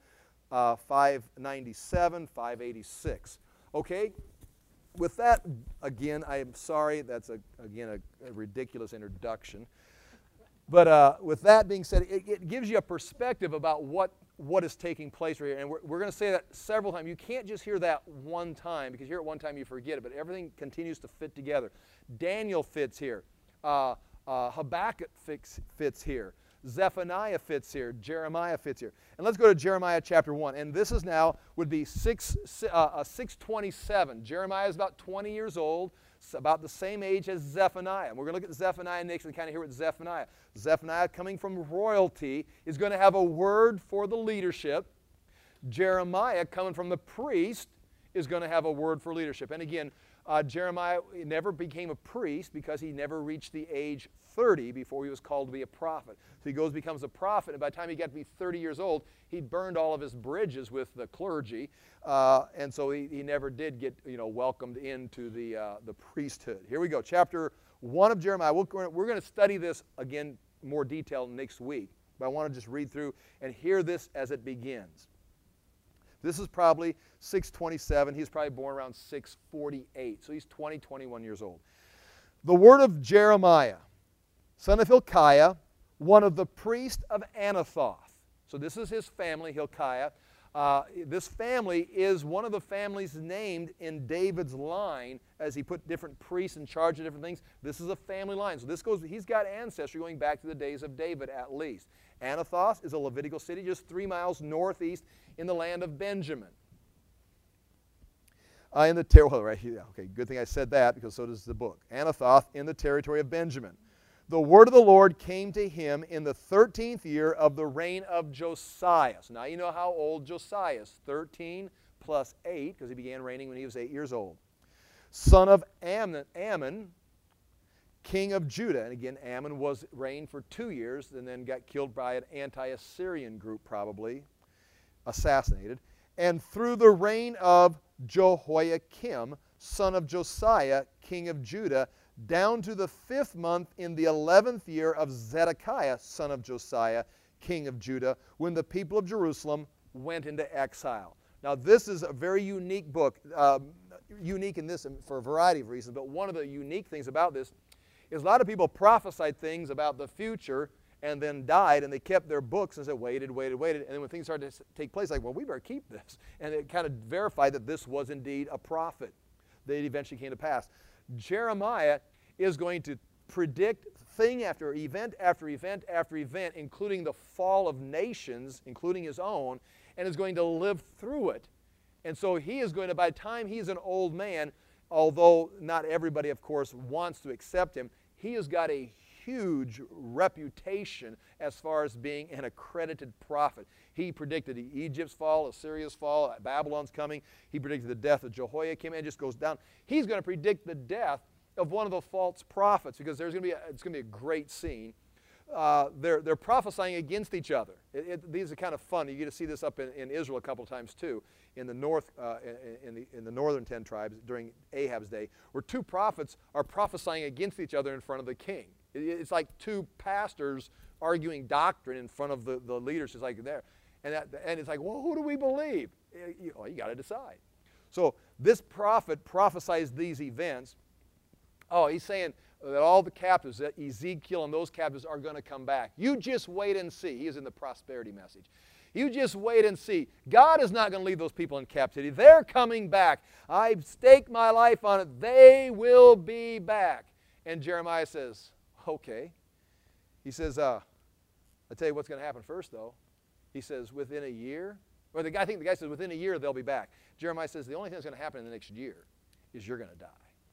S1: 597, 586. Okay? With that, again, I am sorry, that's a ridiculous introduction. But with that being said, it gives you a perspective about what what is taking place right here. And we're going to say that several times. You can't just hear that one time, because you hear it one time, you forget it, but everything continues to fit together. Daniel fits here. Habakkuk fits here. Zephaniah fits here. Jeremiah fits here. And let's go to Jeremiah chapter 1. And this is now, would be 627. Jeremiah is about 20 years old, about the same age as Zephaniah. And we're going to look at Zephaniah next and kind of hear what Zephaniah. Zephaniah, coming from royalty, is going to have a word for the leadership. Jeremiah, coming from the priest, is going to have a word for leadership. And again, Jeremiah never became a priest because he never reached the age 30 before he was called to be a prophet. So he becomes a prophet, and by the time he got to be 30 years old, he burned all of his bridges with the clergy, and so he never did get welcomed into the priesthood. Here we go, chapter 1 of Jeremiah. We're going to study this again more detail next week, but I want to just read through and hear this as it begins. This is probably 627. He's probably born around 648. So he's 21 years old. The word of Jeremiah, son of Hilkiah, one of the priests of Anathoth. So this is his family, Hilkiah. This family is one of the families named in David's line as he put different priests in charge of different things. This is a family line. So he's got ancestry going back to the days of David at least. Anathoth is a Levitical city just 3 miles northeast in the land of Benjamin. Right here. Okay, good thing I said that, because so does the book. Anathoth in the territory of Benjamin. The word of the Lord came to him in the 13th year of the reign of Josiah. So now you know how old Josiah is. 13 plus 8, because he began reigning when he was 8 years old. Son of Ammon, king of Judah. And again, Ammon reigned for 2 years and then got killed by an anti-Assyrian group, probably assassinated. And through the reign of Jehoiakim, son of Josiah, king of Judah, down to the 5th month in the 11th year of Zedekiah, son of Josiah, king of Judah, when the people of Jerusalem went into exile. Now this is a very unique book, unique in this for a variety of reasons, but one of the unique things about this is a lot of people prophesied things about the future and then died, and they kept their books and said, waited, and then when things started to take place, like, well, we better keep this. And it kind of verified that this was indeed a prophet that eventually came to pass. Jeremiah is going to predict thing after event after event after event, including the fall of nations, including his own, and is going to live through it. And so he is going to, by the time he's an old man, although not everybody, of course, wants to accept him, he has got a huge reputation as far as being an accredited prophet. He predicted Egypt's fall, Assyria's fall, Babylon's coming. He predicted the death of Jehoiakim, and it just goes down. He's going to predict the death of one of the false prophets, because it's going to be a great scene. They're prophesying against each other. These are kind of fun. You get to see this up in Israel a couple of times too, in the north, in the northern 10 tribes during Ahab's day, where 2 prophets are prophesying against each other in front of the king. It's like 2 pastors arguing doctrine in front of the leaders. It's like there, and it's like, well, who do we believe? You got to decide. So this prophet prophesies these events. Oh, he's saying that all the captives, that Ezekiel and those captives are going to come back. You just wait and see. He is in the prosperity message. You just wait and see. God is not going to leave those people in captivity. They're coming back. I've staked my life on it. They will be back. And Jeremiah says, okay. He says, I'll tell you what's going to happen first, though. He says, within a year, or I think the guy says, within a year they'll be back. Jeremiah says, the only thing that's going to happen in the next year is you're going to die.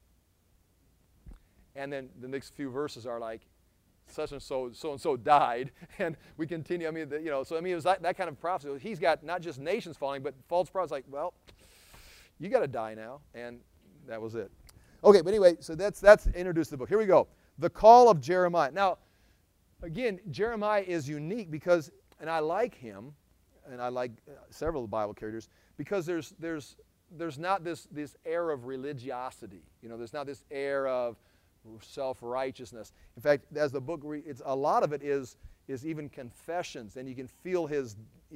S1: And then the next few verses are like, such and so died, and we continue. I mean, so it was that kind of prophecy. He's got not just nations falling, but false prophets like, well, you got to die now, and that was it. Okay, but anyway, so that's introduced the book. Here we go. The call of Jeremiah. Now, again, Jeremiah is unique because, and I like him, and I like several of the Bible characters, because there's not this air of religiosity. There's not this air of self-righteousness. In fact, as the book reads, a lot of it is even confessions, and you can feel his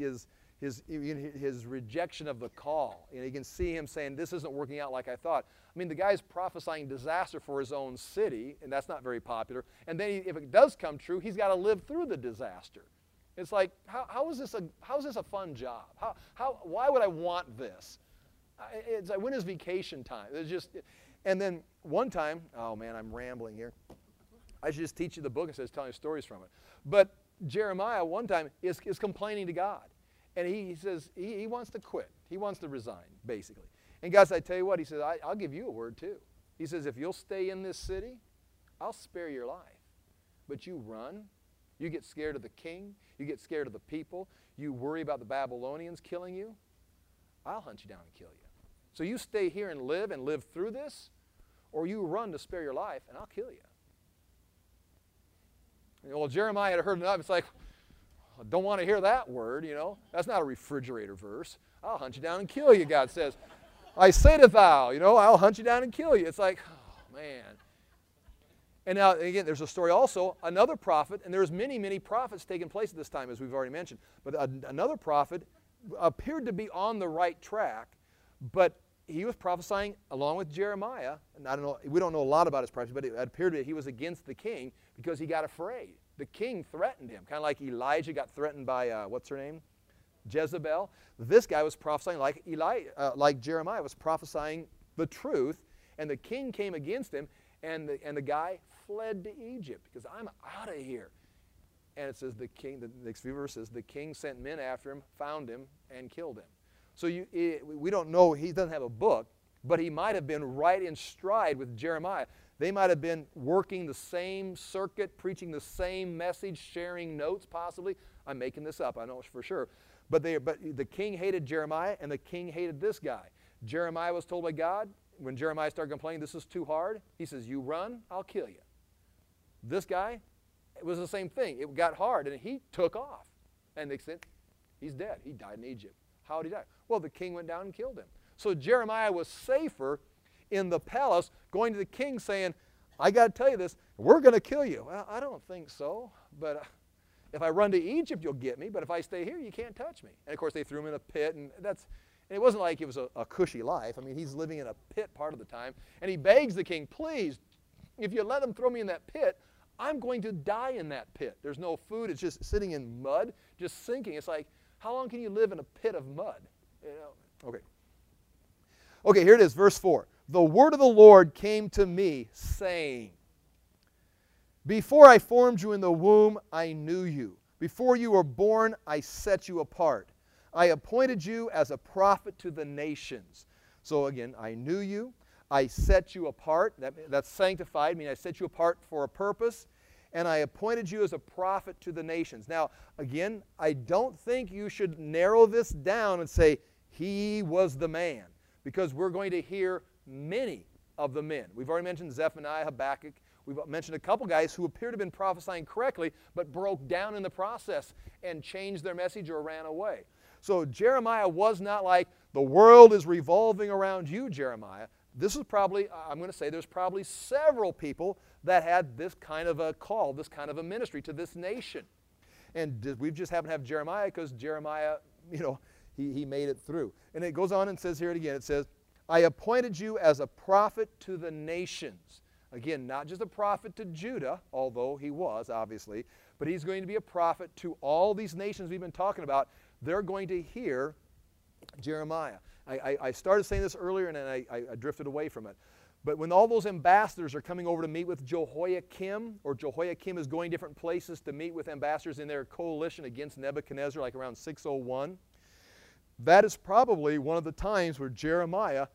S1: rejection of the call. You can see him saying, this isn't working out like I thought. I mean, the guy's prophesying disaster for his own city, and that's not very popular. And then if it does come true, he's got to live through the disaster. It's like, how is this a fun job? Why would I want this? It's like, when is vacation time? It's just, and then one time, oh man, I'm rambling here. I should just teach you the book instead of telling stories from it. But Jeremiah one time is complaining to God. And he says he wants to quit. He wants to resign, basically. And God said, I tell you what, he says, I'll give you a word too. He says, if you'll stay in this city, I'll spare your life. But you run, you get scared of the king, you get scared of the people, you worry about the Babylonians killing you, I'll hunt you down and kill you. So you stay here and live through this, or you run to spare your life, and I'll kill you. Well, Jeremiah had heard enough. It's like, I don't want to hear that word, you know. That's not a refrigerator verse. I'll hunt you down and kill you, God says. I say to thou, you know, I'll hunt you down and kill you. It's like, oh, man. And now, again, there's a story also, another prophet, and there's many, many prophets taking place at this time, as we've already mentioned. But another prophet appeared to be on the right track, but he was prophesying along with Jeremiah. And I don't know, we don't know a lot about his prophecy, but it appeared that he was against the king because he got afraid. The king threatened him, kind of like Elijah got threatened by, what's her name? Jezebel. This guy was prophesying like Jeremiah was prophesying the truth, and the king came against him, and the guy fled to Egypt because I'm out of here. And it says the next few verses, the king sent men after him, found him, and killed him. So we don't know, he doesn't have a book, but he might have been right in stride with Jeremiah. They might have been working the same circuit, preaching the same message, sharing notes possibly. I'm making this up, I know for sure. But the king hated Jeremiah, and the king hated this guy. Jeremiah was told by God, when Jeremiah started complaining, this is too hard, he says, you run, I'll kill you. This guy, it was the same thing. It got hard, and he took off. And they said, he's dead. He died in Egypt. How did he die? Well, the king went down and killed him. So Jeremiah was safer in the palace going to the king saying, I got to tell you this, we're going to kill you. Well, I don't think so, but if I run to Egypt, you'll get me, but if I stay here, you can't touch me. And of course, they threw him in a pit, and it wasn't like it was a cushy life. I mean, he's living in a pit part of the time, and he begs the king, please, if you let them throw me in that pit, I'm going to die in that pit. There's no food. It's just sitting in mud, just sinking. It's like, how long can you live in a pit of mud? You know? Okay, here it is, verse 4. The word of the Lord came to me, saying, before I formed you in the womb, I knew you. Before you were born, I set you apart. I appointed you as a prophet to the nations. So again, I knew you. I set you apart. That's sanctified, meaning I set you apart for a purpose. And I appointed you as a prophet to the nations. Now, again, I don't think you should narrow this down and say, he was the man. Because we're going to hear many of the men. We've already mentioned Zephaniah, Habakkuk. We've mentioned a couple guys who appear to have been prophesying correctly, but broke down in the process and changed their message or ran away. So Jeremiah was not like, the world is revolving around you, Jeremiah. This is probably, I'm going to say there's probably several people that had this kind of a call, this kind of a ministry to this nation. And we just happen to have Jeremiah because Jeremiah, you know, he made it through. And it goes on and says here again, it says, I appointed you as a prophet to the nations. Again, not just a prophet to Judah, although he was, obviously, but he's going to be a prophet to all these nations we've been talking about. They're going to hear Jeremiah. I started saying this earlier, and then I drifted away from it. But when all those ambassadors are coming over to meet with Jehoiakim, or Jehoiakim is going different places to meet with ambassadors in their coalition against Nebuchadnezzar, like around 601, that is probably one of the times where Jeremiah,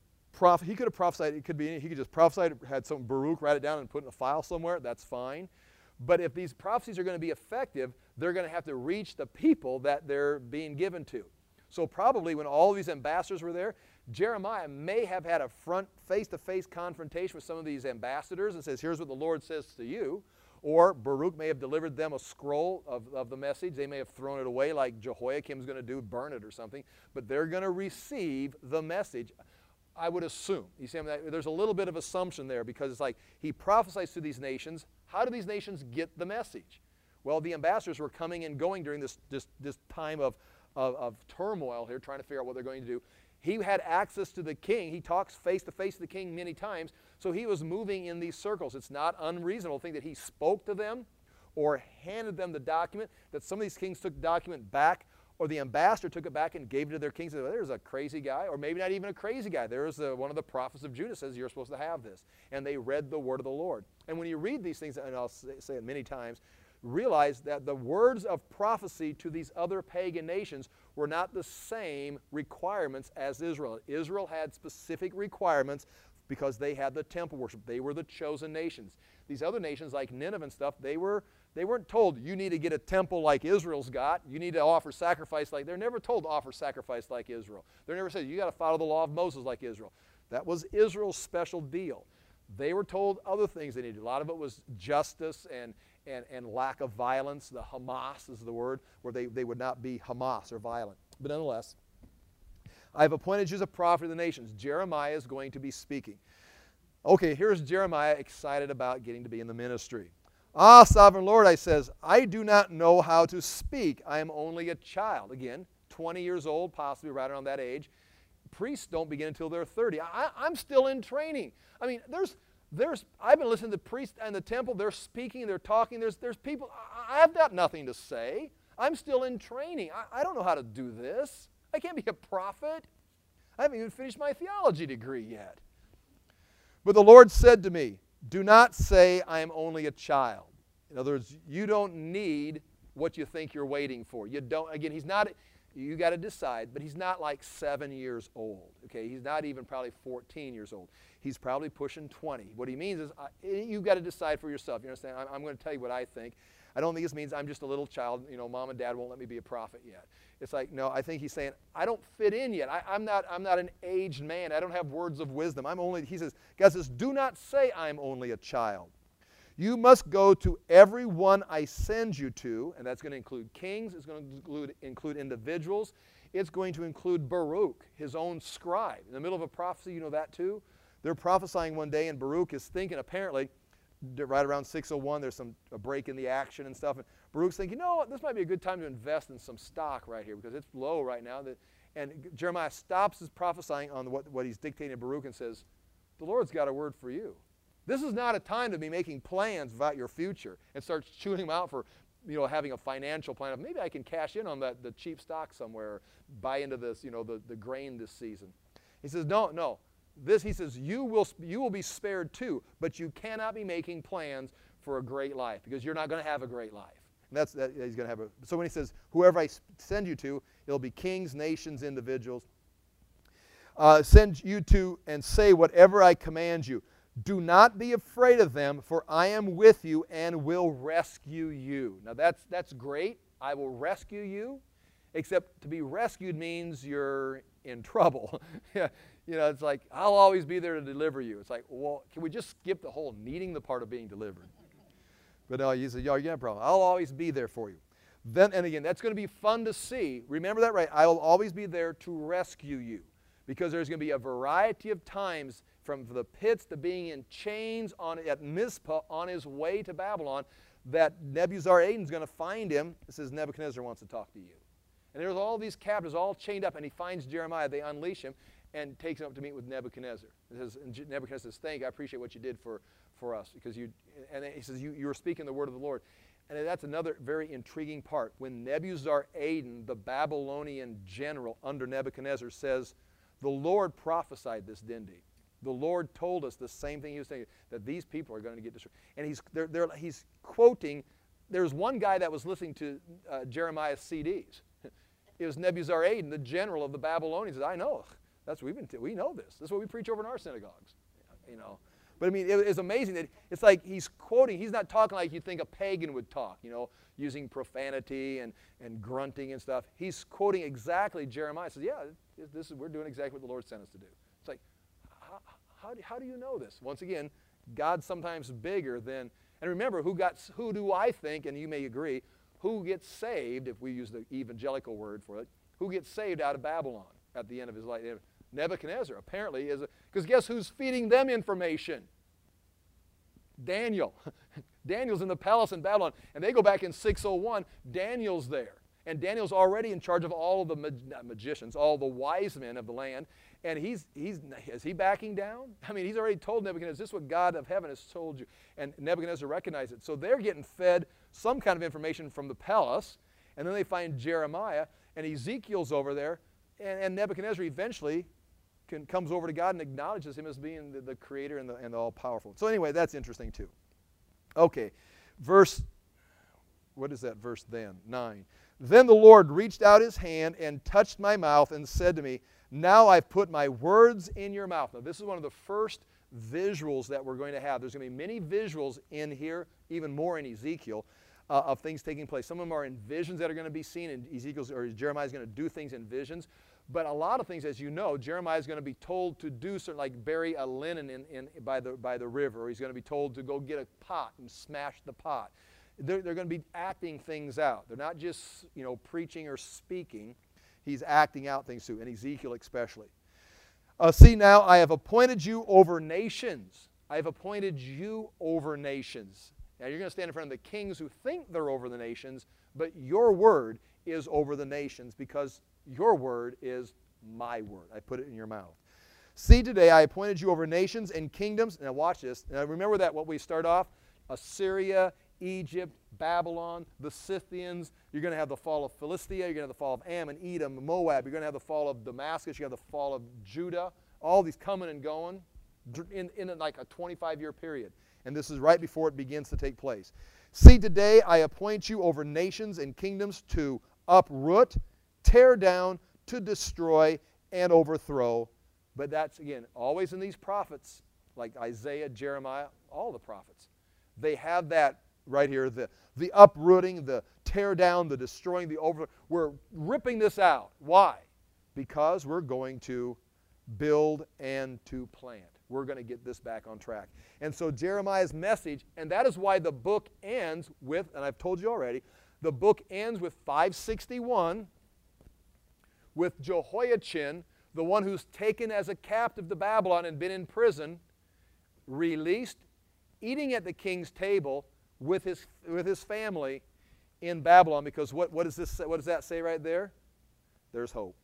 S1: he could have prophesied, he could just prophesy, had some Baruch write it down and put it in a file somewhere, that's fine. But if these prophecies are going to be effective, they're going to have to reach the people that they're being given to. So probably when all these ambassadors were there, Jeremiah may have had a face-to-face confrontation with some of these ambassadors and says, here's what the Lord says to you. Or Baruch may have delivered them a scroll of the message. They may have thrown it away like Jehoiakim's going to do, burn it or something. But they're going to receive the message, I would assume. You see, there's a little bit of assumption there because it's like he prophesies to these nations. How do these nations get the message? Well, the ambassadors were coming and going during this time of turmoil here, trying to figure out what they're going to do. He had access to the king. He talks face-to-face to the king many times, so he was moving in these circles. It's not unreasonable to think that he spoke to them, or handed them the document, that some of these kings took the document back, or the ambassador took it back and gave it to their king and said, well, there's a crazy guy, or maybe not even a crazy guy. There's one of the prophets of Judah says you're supposed to have this. And they read the word of the Lord. And when you read these things, and I'll say it many times, realize that the words of prophecy to these other pagan nations were not the same requirements as Israel. Israel had specific requirements because they had the temple worship. They were the chosen nations. These other nations like Nineveh and stuff, they weren't told you need to get a temple like Israel's got. You need to offer sacrifice like, they're never told to offer sacrifice like Israel. They're never said you got to follow the law of Moses like Israel. That was Israel's special deal. They were told other things they needed. A lot of it was justice and lack of violence. The Hamas is the word, where they would not be Hamas or violent. But nonetheless, I have appointed you as a prophet of the nations. Jeremiah is going to be speaking. Okay, here's Jeremiah excited about getting to be in the ministry. Ah, sovereign Lord, I says, I do not know how to speak. I am only a child. Again, 20 years old, possibly right around that age. Priests don't begin until they're 30. I'm still in training. I mean, I've been listening to priests in the temple. They're speaking, they're talking. There's people. I've got nothing to say. I'm still in training. I don't know how to do this. I can't be a prophet. I haven't even finished my theology degree yet. But the Lord said to me, do not say I am only a child. In other words, you don't need what you think you're waiting for. You don't, again, he's not, you got to decide, but he's not like 7 years old. Okay, he's not even probably 14 years old. He's probably pushing 20. What he means is you've got to decide for yourself. You understand? I'm going to tell you what I think. I don't think this means I'm just a little child. You know, mom and dad won't let me be a prophet yet. It's like, no, I think he's saying, I don't fit in yet. I'm not an aged man. I don't have words of wisdom. He says, God says, do not say I'm only a child. You must go to everyone I send you to, and that's going to include kings. It's going to include individuals. It's going to include Baruch, his own scribe. In the middle of a prophecy, you know that too? They're prophesying one day, and Baruch is thinking, apparently, right around 6:01, there's a break in the action and stuff. And Baruch's thinking, you know what, this might be a good time to invest in some stock right here because it's low right now. And Jeremiah stops his prophesying on what he's dictating to Baruch and says, the Lord's got a word for you. This is not a time to be making plans about your future and start chewing them out for, you know, having a financial plan of maybe I can cash in on the cheap stock somewhere or buy into this, you know, the grain this season. He says, no. He says, you will be spared too, but you cannot be making plans for a great life because you're not going to have a great life. And he's going to have so when he says, whoever I send you to, it'll be kings, nations, individuals. Send you to and say whatever I command you. Do not be afraid of them, for I am with you and will rescue you. Now that's great. I will rescue you, except to be rescued means you're in trouble. You know, it's like, I'll always be there to deliver you. It's like, well, can we just skip the whole needing the part of being delivered? But no, you say, yo, you have a problem. I'll always be there for you. Then, and again, that's going to be fun to see. Remember that, right? I will always be there to rescue you. Because there's going to be a variety of times from the pits to being in chains at Mizpah on his way to Babylon that Nebuzaradan is going to find him. It says Nebuchadnezzar wants to talk to you. And there's all these captives all chained up, and he finds Jeremiah. They unleash him and takes him up to meet with Nebuchadnezzar. And Nebuchadnezzar says, thank you, I appreciate what you did for us. Because and he says, you were speaking the word of the Lord. And that's another very intriguing part. When Nebuzaradan, the Babylonian general under Nebuchadnezzar, says, the Lord prophesied this, didn't he? The Lord told us the same thing he was saying, that these people are going to get destroyed. And he's quoting, there's one guy that was listening to Jeremiah's CDs. It was Nebuzaradan, the general of the Babylonians. He said, I know. We know this. This is what we preach over in our synagogues. You know. But I mean, it's amazing that it's like he's quoting. He's not talking like you think a pagan would talk, you know, using profanity and grunting and stuff. He's quoting exactly Jeremiah. He says, yeah, we're doing exactly what the Lord sent us to do. It's like, how do you know this? Once again, God's sometimes bigger than, and remember, who do I think, and you may agree, who gets saved, if we use the evangelical word for it, who gets saved out of Babylon at the end of his life? Nebuchadnezzar apparently is, because guess who's feeding them information? Daniel. Daniel's in the palace in Babylon, and they go back in 601. Daniel's there, and Daniel's already in charge of all of the magicians, all the wise men of the land, And is he backing down? I mean, he's already told Nebuchadnezzar, this is what God of heaven has told you. And Nebuchadnezzar recognized it. So they're getting fed some kind of information from the palace. And then they find Jeremiah, and Ezekiel's over there. And Nebuchadnezzar eventually comes over to God and acknowledges him as being the creator and the all-powerful. So anyway, that's interesting too. Okay, what is that verse then? 9. Then the Lord reached out his hand and touched my mouth and said to me, now I've put my words in your mouth. Now this is one of the first visuals that we're going to have. There's going to be many visuals in here, even more in Ezekiel, of things taking place. Some of them are in visions that are going to be seen, and Jeremiah is going to do things in visions. But a lot of things, as you know, Jeremiah is going to be told to do certain, like bury a linen by the river, or he's going to be told to go get a pot and smash the pot. They're going to be acting things out. They're not just, preaching or speaking. He's acting out things too, and Ezekiel especially. See now, I have appointed you over nations. I have appointed you over nations. Now you're going to stand in front of the kings who think they're over the nations, but your word is over the nations because your word is my word. I put it in your mouth. See, today I appointed you over nations and kingdoms. Now watch this. Now remember that what we start off, Assyria, Egypt, Babylon, the Scythians. You're going to have the fall of Philistia. You're going to have the fall of Ammon, Edom, Moab. You're going to have the fall of Damascus. You're going to have the fall of Judah. All these coming and going in like a 25-year period. And this is right before it begins to take place. See, today I appoint you over nations and kingdoms to uproot, tear down, to destroy, and overthrow. But that's, again, always in these prophets, like Isaiah, Jeremiah, all the prophets. They have that right here, the uprooting, the tear down, the destroying, the over. We're ripping this out. Why? Because we're going to build and to plant. We're going to get this back on track. And so Jeremiah's message, and that is why the book ends with, and I've told you already, the book ends with 561, with Jehoiachin, the one who's taken as a captive to Babylon and been in prison, released, eating at the king's table with his family in Babylon. Because what does that say right there? There's hope.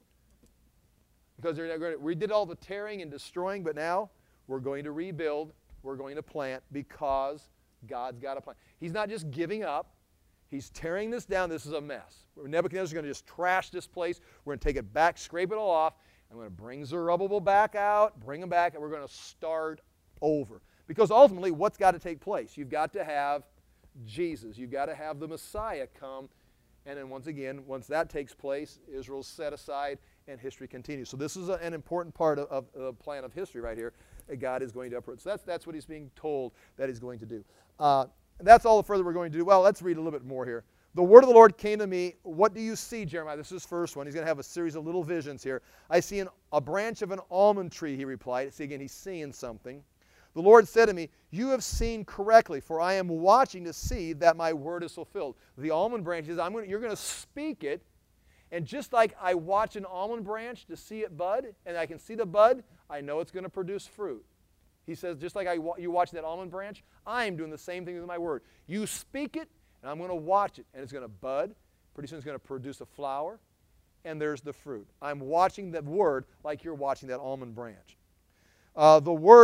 S1: Because we did all the tearing and destroying, but now we're going to rebuild, we're going to plant, because God's got a plan. He's not just giving up. He's tearing this down. This is a mess. Nebuchadnezzar is going to just trash this place. We're going to take it back, scrape it all off. I'm going to bring Zerubbabel back out, bring him back, and we're going to start over. Because ultimately, what's got to take place? You've got to have Jesus. You've got to have the Messiah come. And then once again, once that takes place, Israel's set aside and history continues. So this is an important part of the plan of history right here that God is going to uproot. So that's what he's being told that he's going to do. That's all the further we're going to do. Well, let's read a little bit more here. The word of the Lord came to me. What do you see, Jeremiah? This is his first one. He's going to have a series of little visions here. I see a branch of an almond tree, he replied. See, again, he's seeing something. The Lord said to me, you have seen correctly, for I am watching to see that my word is fulfilled. The almond branch is, you're going to speak it, and just like I watch an almond branch to see it bud, and I can see the bud, I know it's going to produce fruit. He says, just like you watch that almond branch, I'm doing the same thing with my word. You speak it, and I'm going to watch it, and it's going to bud. Pretty soon it's going to produce a flower, and there's the fruit. I'm watching that word like you're watching that almond branch. For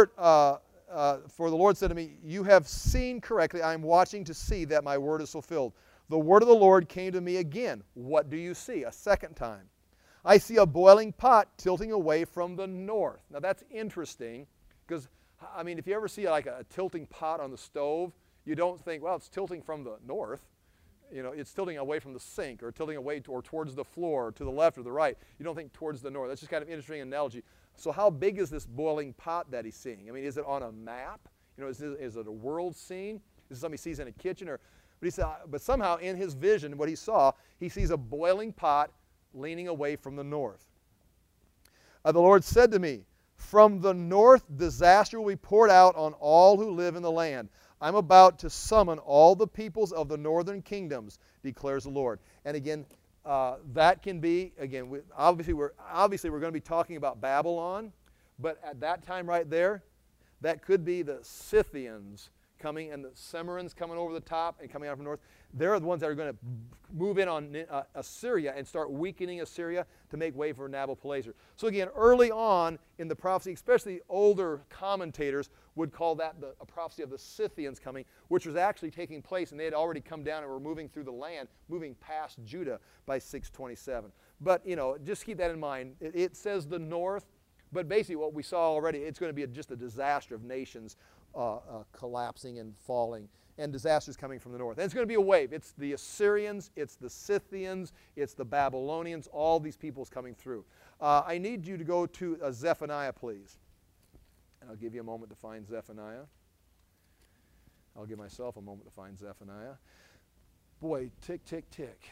S1: the Lord said to me, you have seen correctly. I am watching to see that my word is fulfilled. The word of the Lord came to me again. What do you see? A second time. I see a boiling pot tilting away from the north. Now that's interesting because, I mean, if you ever see like a tilting pot on the stove, you don't think, well, it's tilting from the north. You know, it's tilting away from the sink or tilting away or towards the floor, or to the left or the right. You don't think towards the north. That's just kind of an interesting analogy. So how big is this boiling pot that he's seeing? I mean, is it on a map? You know, is it a world scene? Is it something he sees in a kitchen? But somehow in his vision, what he saw, he sees a boiling pot leaning away from the north. The Lord said to me, from the north disaster will be poured out on all who live in the land. I'm about to summon all the peoples of the northern kingdoms, declares the Lord. And again, that can be, again, obviously we're going to be talking about Babylon, but at that time right there, that could be the Scythians coming, and the Cimmerians coming over the top and coming out from north. They're the ones that are going to move in on Assyria and start weakening Assyria to make way for Nabopolassar. So again, early on in the prophecy, especially older commentators would call that a prophecy of the Scythians coming, which was actually taking place, and they had already come down and were moving through the land, moving past Judah by 627. But, just keep that in mind. It says the north, but basically what we saw already, it's going to be just a disaster of nations collapsing and falling, and disasters coming from the north. And it's going to be a wave. It's the Assyrians, it's the Scythians, it's the Babylonians, all these peoples coming through. I need you to go to Zephaniah, please. And I'll give you a moment to find Zephaniah. I'll give myself a moment to find Zephaniah. Boy, tick, tick, tick.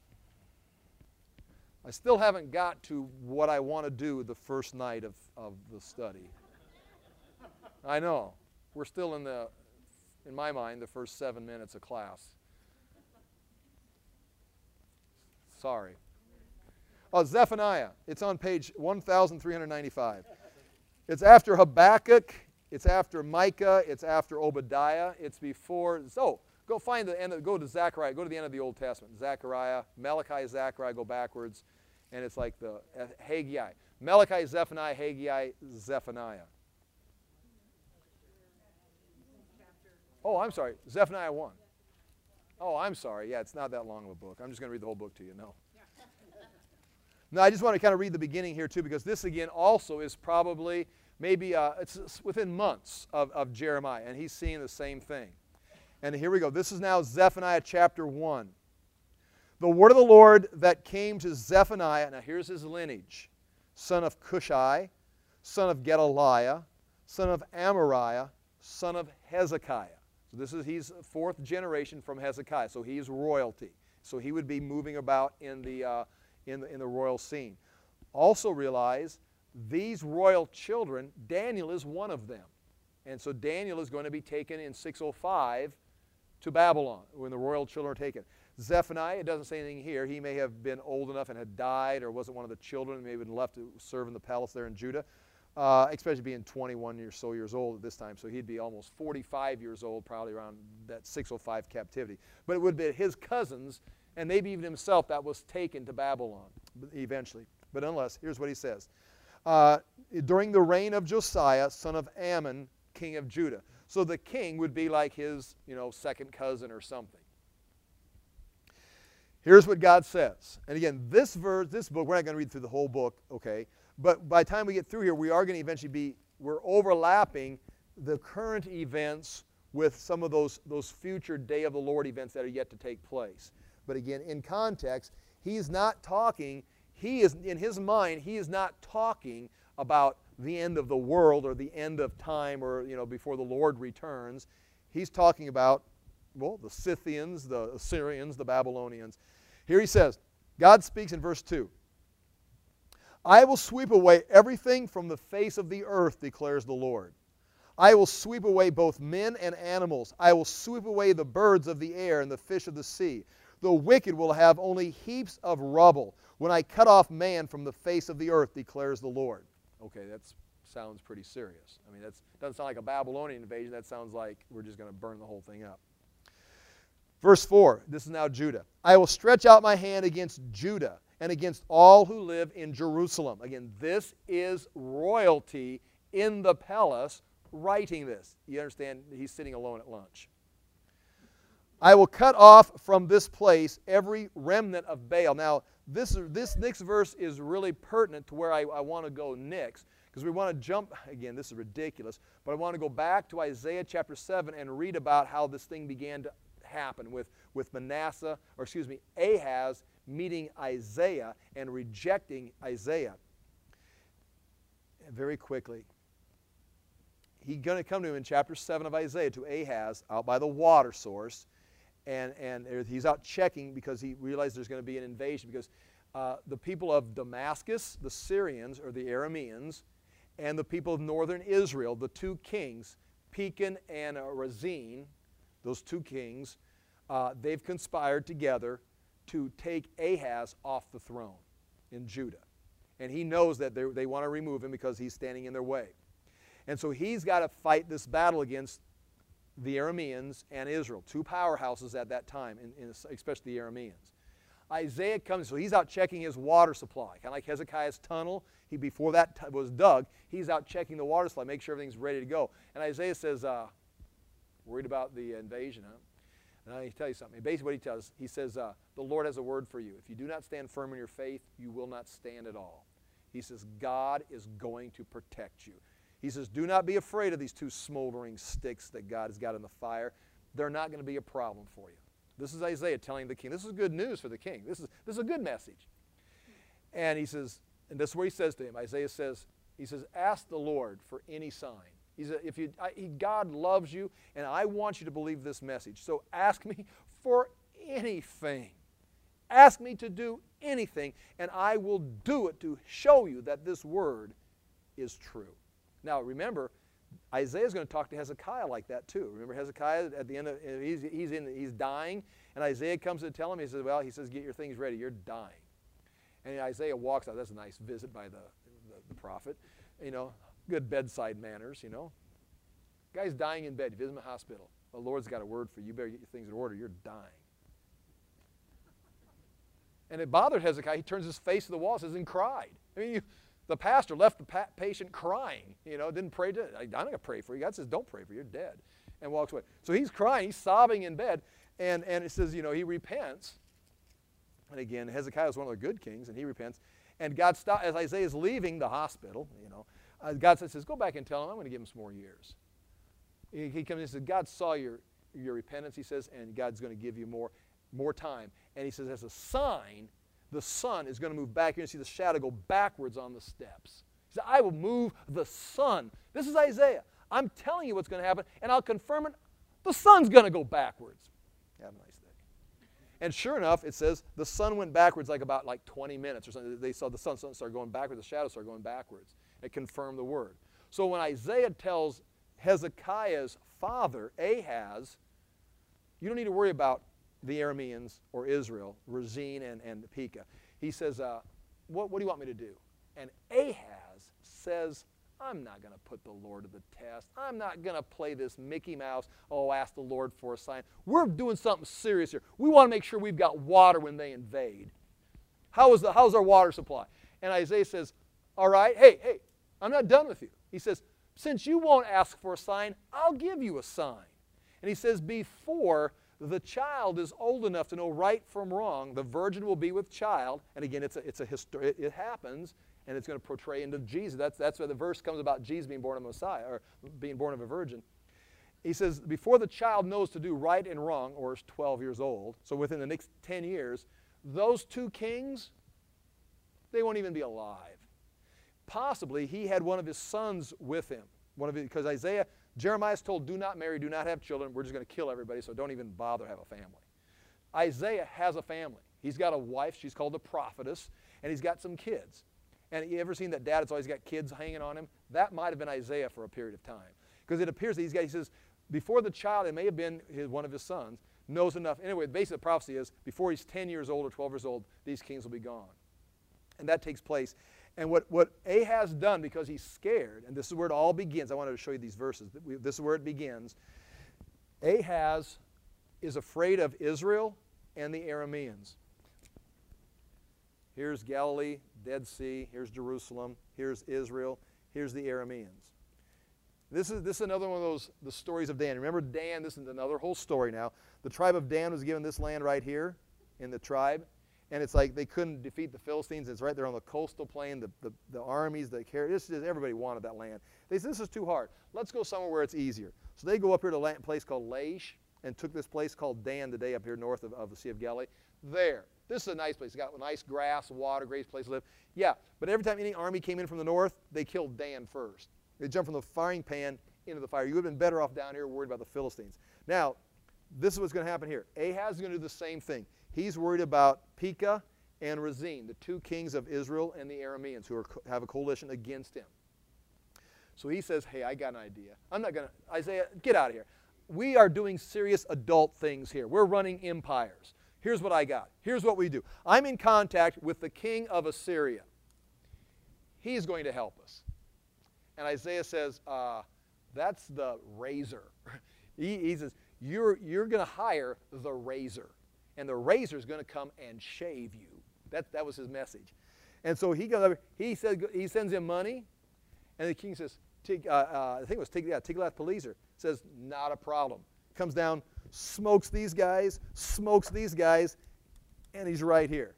S1: I still haven't got to what I want to do the first night of the study. I know. We're still in my mind, the first 7 minutes of class. Sorry. Oh, Zephaniah. It's on page 1395. It's after Habakkuk. It's after Micah. It's after Obadiah. It's before. So, go find the end. Go to Zechariah. Go to the end of the Old Testament. Zechariah, Malachi, Zechariah. Go backwards, and it's like the Haggai. Malachi, Zephaniah, Haggai, Zephaniah. Oh, I'm sorry. Zephaniah 1. Oh, I'm sorry. Yeah, it's not that long of a book. I'm just going to read the whole book to you. No. No, I just want to kind of read the beginning here too, because this again also is probably maybe it's within months of Jeremiah, and he's seeing the same thing. And here we go. This is now Zephaniah chapter 1. The word of the Lord that came to Zephaniah, now here's his lineage, son of Cushai, son of Gedaliah, son of Amariah, son of Hezekiah. So he's fourth generation from Hezekiah, so he's royalty. So he would be moving about in the royal scene. Also realize these royal children, Daniel is one of them. And so Daniel is going to be taken in 605 to Babylon when the royal children are taken. Zephaniah, it doesn't say anything here. He may have been old enough and had died or wasn't one of the children, maybe been left to serve in the palace there in Judah. Especially being 21 or so years old at this time, so he'd be almost 45 years old probably around that 605 captivity. But it would be his cousins and maybe even himself that was taken to Babylon eventually. But nonetheless, here's what he says. During the reign of Josiah, son of Ammon, king of Judah. So the king would be like his, second cousin or something. Here's what God says. And again, this book, we're not going to read through the whole book, okay? But by the time we get through here, we are going to eventually we're overlapping the current events with some of those future Day of the Lord events that are yet to take place. But again, in context, he's not talking, in his mind, he is not talking about the end of the world or the end of time or, before the Lord returns. He's talking about, the Scythians, the Assyrians, the Babylonians. Here he says, God speaks in verse 2. I will sweep away everything from the face of the earth, declares the Lord. I will sweep away both men and animals. I will sweep away the birds of the air and the fish of the sea. The wicked will have only heaps of rubble when I cut off man from the face of the earth, declares the Lord. Okay, that sounds pretty serious. I mean, that doesn't sound like a Babylonian invasion. That sounds like we're just going to burn the whole thing up. Verse 4, this is now Judah. I will stretch out my hand against Judah and against all who live in Jerusalem. Again, this is royalty in the palace writing this. You understand, he's sitting alone at lunch. I will cut off from this place every remnant of Baal. Now, this next verse is really pertinent to where I want to go next, because we want to jump, again, this is ridiculous, but I want to go back to Isaiah chapter 7 and read about how this thing began to happen with Ahaz meeting Isaiah and rejecting Isaiah. And very quickly, he's going to come to him in chapter 7 of Isaiah, to Ahaz, out by the water source, and he's out checking because he realized there's going to be an invasion, because the people of Damascus, the Syrians, or the Arameans, and the people of northern Israel, the two kings, Pekah and Rezin, those two kings, they've conspired together to take Ahaz off the throne in Judah. And he knows that they want to remove him because he's standing in their way. And so he's got to fight this battle against the Arameans and Israel, two powerhouses at that time, especially the Arameans. Isaiah comes, so he's out checking his water supply, kind of like Hezekiah's tunnel. Before that was dug, he's out checking the water supply, make sure everything's ready to go. And Isaiah says, worried about the invasion, huh? And I tell you something. Basically what he tells, he says, the Lord has a word for you. If you do not stand firm in your faith, you will not stand at all. He says, God is going to protect you. He says, do not be afraid of these two smoldering sticks that God has got in the fire. They're not going to be a problem for you. This is Isaiah telling the king. This is good news for the king. This is a good message. And he says, and this is what he says to him. Isaiah says, he says, ask the Lord for any sign. He said, God loves you, and I want you to believe this message. So ask me for anything. Ask me to do anything, and I will do it to show you that this word is true. Now remember, Isaiah's going to talk to Hezekiah like that too. Remember Hezekiah at the end of he's dying, and Isaiah comes to tell him. He says, "Well, he says, get your things ready. You're dying." And Isaiah walks out. That's a nice visit by the prophet. You know, good bedside manners. You know, guy's dying in bed. You visit him in the hospital. The Lord's got a word for you. You better get your things in order. You're dying. And it bothered Hezekiah. He turns his face to the wall, says, and cried. I mean, the pastor left the patient crying. You know, didn't pray. I'm not going to pray for you. God says, don't pray for you. You're dead. And walks away. So he's crying. He's sobbing in bed. And it says, you know, he repents. And again, Hezekiah is one of the good kings, and he repents. And God stops, as Isaiah is leaving the hospital, you know, God says, go back and tell him I'm going to give him some more years. He comes in and says, God saw your repentance, he says, and God's going to give you more time. And he says, as a sign, the sun is going to move back. You're going to see the shadow go backwards on the steps. He said, I will move the sun. This is Isaiah. I'm telling you what's going to happen, and I'll confirm it. The sun's going to go backwards. Have a nice day. And sure enough, it says the sun went backwards about 20 minutes or something. They saw the sun started going backwards, the shadow started going backwards. It confirmed the word. So when Isaiah tells Hezekiah's father, Ahaz, you don't need to worry about the Arameans or Israel, Rezin and Pekah. He says, what do you want me to do? And Ahaz says, I'm not going to put the Lord to the test. I'm not going to play this Mickey Mouse, ask the Lord for a sign. We're doing something serious here. We want to make sure we've got water when they invade. How's our water supply? And Isaiah says, all right, hey, I'm not done with you. He says, since you won't ask for a sign, I'll give you a sign. And he says, before the child is old enough to know right from wrong, the virgin will be with child. And again, it happens. And it's going to portray into Jesus. That's where the verse comes about Jesus being born of Messiah, or being born of a virgin. He says, before the child knows to do right and wrong, or is 12 years old, so within the next 10 years, those two kings, they won't even be alive. Possibly, he had one of his sons with him. Because Jeremiah is told, do not marry, do not have children. We're just going to kill everybody, so don't even bother to have a family. Isaiah has a family. He's got a wife. She's called the prophetess, and he's got some kids. And you ever seen that dad that's always got kids hanging on him? That might have been Isaiah for a period of time. Because it appears that he says, before the child, it may have been one of his sons, knows enough. Anyway, the basic prophecy is, before he's 10 years old or 12 years old, these kings will be gone. And that takes place. And what Ahaz done, because he's scared, and this is where it all begins. I wanted to show you these verses. This is where it begins. Ahaz is afraid of Israel and the Arameans. Here's Galilee, Dead Sea. Here's Jerusalem. Here's Israel. Here's the Arameans. This is another one of the stories of Dan. Remember Dan, this is another whole story now. The tribe of Dan was given this land right here in the tribe. And it's like they couldn't defeat the Philistines. It's right there on the coastal plain. The armies, everybody wanted that land. They said, this is too hard. Let's go somewhere where it's easier. So they go up here to a place called Laish and took this place called Dan today up here north of the Sea of Galilee. There. This is a nice place. It's got nice grass, water, great place to live. Yeah, but every time any army came in from the north, they killed Dan first. They jumped from the frying pan into the fire. You would have been better off down here worried about the Philistines. Now, this is what's going to happen here. Ahaz is going to do the same thing. He's worried about Pekah and Rezin, the two kings of Israel and the Arameans who have a coalition against him. So he says, hey, I got an idea. I'm not going to, Isaiah, get out of here. We are doing serious adult things here. We're running empires. Here's what I got. Here's what we do. I'm in contact with the king of Assyria. He's going to help us. And Isaiah says, that's the razor. He says, you're going to hire the razor. And the razor is going to come and shave you. That was his message. And so he goes over, he sends him money, and the king says, I think it was Tiglath-Pileser, says, not a problem. Comes down, smokes these guys, and he's right here.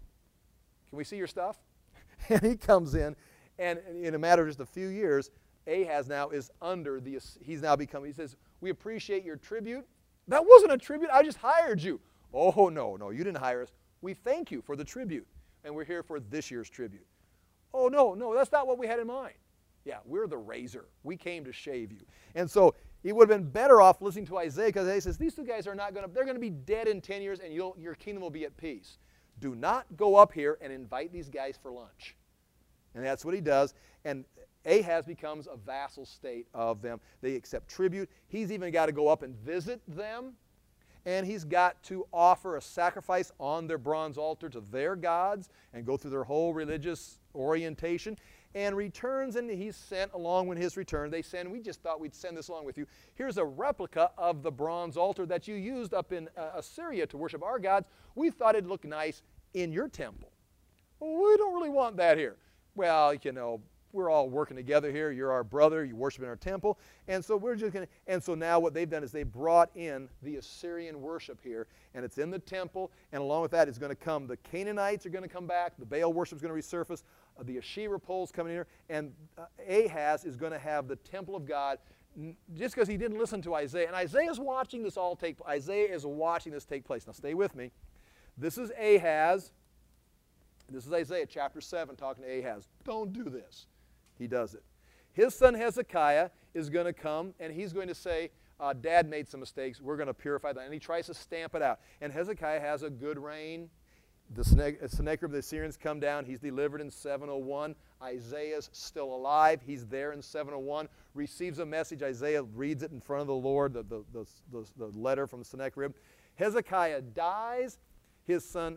S1: Can we see your stuff? And he comes in, and in a matter of just a few years, Ahaz now is under he's now become, he says, we appreciate your tribute. That wasn't a tribute, I just hired you. Oh, no, you didn't hire us. We thank you for the tribute, and we're here for this year's tribute. Oh, no, that's not what we had in mind. Yeah, we're the razor. We came to shave you. And so he would have been better off listening to Isaiah, because Isaiah says, these two guys are not going to, they're going to be dead in 10 years, and your kingdom will be at peace. Do not go up here and invite these guys for lunch. And that's what he does. And Ahaz becomes a vassal state of them. They accept tribute. He's even got to go up and visit them. And he's got to offer a sacrifice on their bronze altar to their gods and go through their whole religious orientation. And returns, and he's sent along with his return. They send, we just thought we'd send this along with you. Here's a replica of the bronze altar that you used up in Assyria to worship our gods. We thought it'd look nice in your temple. Well, we don't really want that here. Well, we're all working together here. You're our brother. You worship in our temple. And so we're just going to, and so now what they've done is they brought in the Assyrian worship here, and it's in the temple, and along with that is going to come, the Canaanites are going to come back, the Baal worship is going to resurface, the Asherah poles coming in here, and Ahaz is going to have the temple of God, just because he didn't listen to Isaiah. And Isaiah is watching this all take place. Isaiah is watching this take place. Now stay with me. This is Ahaz. This is Isaiah chapter 7 talking to Ahaz. Don't do this. He does it. His son Hezekiah is going to come, and he's going to say, Dad made some mistakes. We're going to purify that. And he tries to stamp it out. And Hezekiah has a good reign. The Sennacherib of the Assyrians come down. He's delivered in 701. Isaiah's still alive. He's there in 701. Receives a message. Isaiah reads it in front of the Lord, the letter from Sennacherib. Hezekiah dies. His son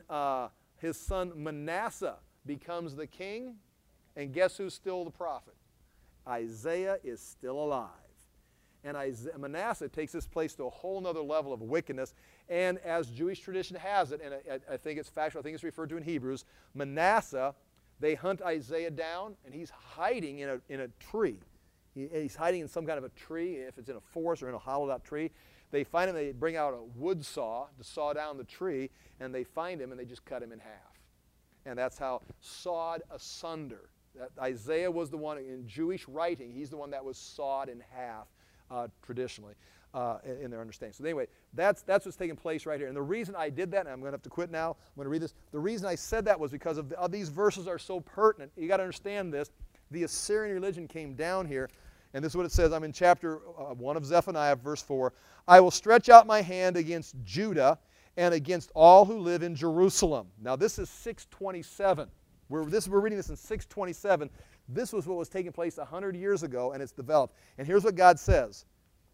S1: Manasseh becomes the king. And guess who's still the prophet? Isaiah is still alive. And Manasseh takes this place to a whole other level of wickedness. And as Jewish tradition has it, and I think it's factual, I think it's referred to in Hebrews, Manasseh, they hunt Isaiah down, and he's hiding in a tree. He's hiding in some kind of a tree, if it's in a forest or in a hollowed out tree. They find him, they bring out a wood saw to saw down the tree, and they find him, and they just cut him in half. And that's how sawed asunder. That Isaiah was the one, in Jewish writing, he's the one that was sawed in half traditionally in their understanding. So anyway, that's what's taking place right here. And the reason I did that, and I'm going to have to quit now, I'm going to read this. The reason I said that was because of these verses are so pertinent. You got to understand this. The Assyrian religion came down here, and this is what it says. I'm in chapter 1 of Zephaniah, verse 4. I will stretch out my hand against Judah and against all who live in Jerusalem. Now this is 627. We're reading this in 627. This was what was taking place 100 years ago, and it's developed. And here's what God says.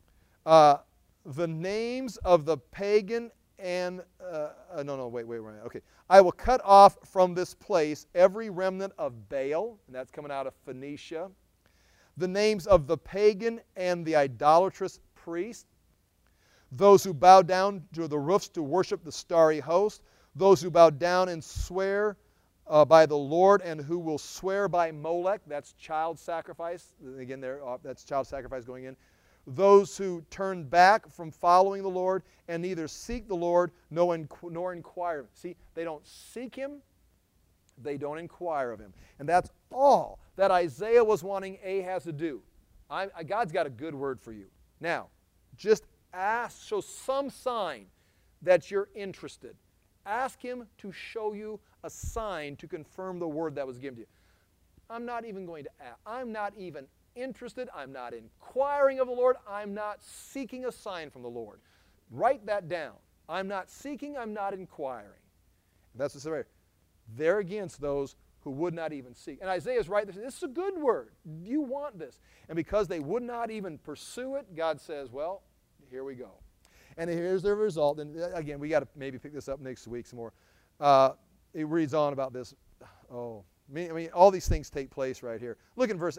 S1: The names of the pagan and... wait. Okay. I will cut off from this place every remnant of Baal, and that's coming out of Phoenicia. The names of the pagan and the idolatrous priest. Those who bow down to the roofs to worship the starry host. Those who bow down and swear by the Lord, and who will swear by Molech. That's child sacrifice. Again, that's child sacrifice going in. Those who turn back from following the Lord and neither seek the Lord nor inquire. See, they don't seek Him, they don't inquire of Him. And that's all that Isaiah was wanting Ahaz to do. God's got a good word for you. Now, just ask, show some sign that you're interested. Ask Him to show you a sign to confirm the word that was given to you. I'm not even going to ask. I'm not even interested. I'm not inquiring of the Lord. I'm not seeking a sign from the Lord. Write that down. I'm not seeking. I'm not inquiring. That's what's right. They're against those who would not even seek. And Isaiah's right. This is a good word. You want this. And because they would not even pursue it, God says, well, here we go. And here's the result. And again, we got to maybe pick this up next week some more. It reads on about this. I mean, all these things take place right here. Look in verse 8.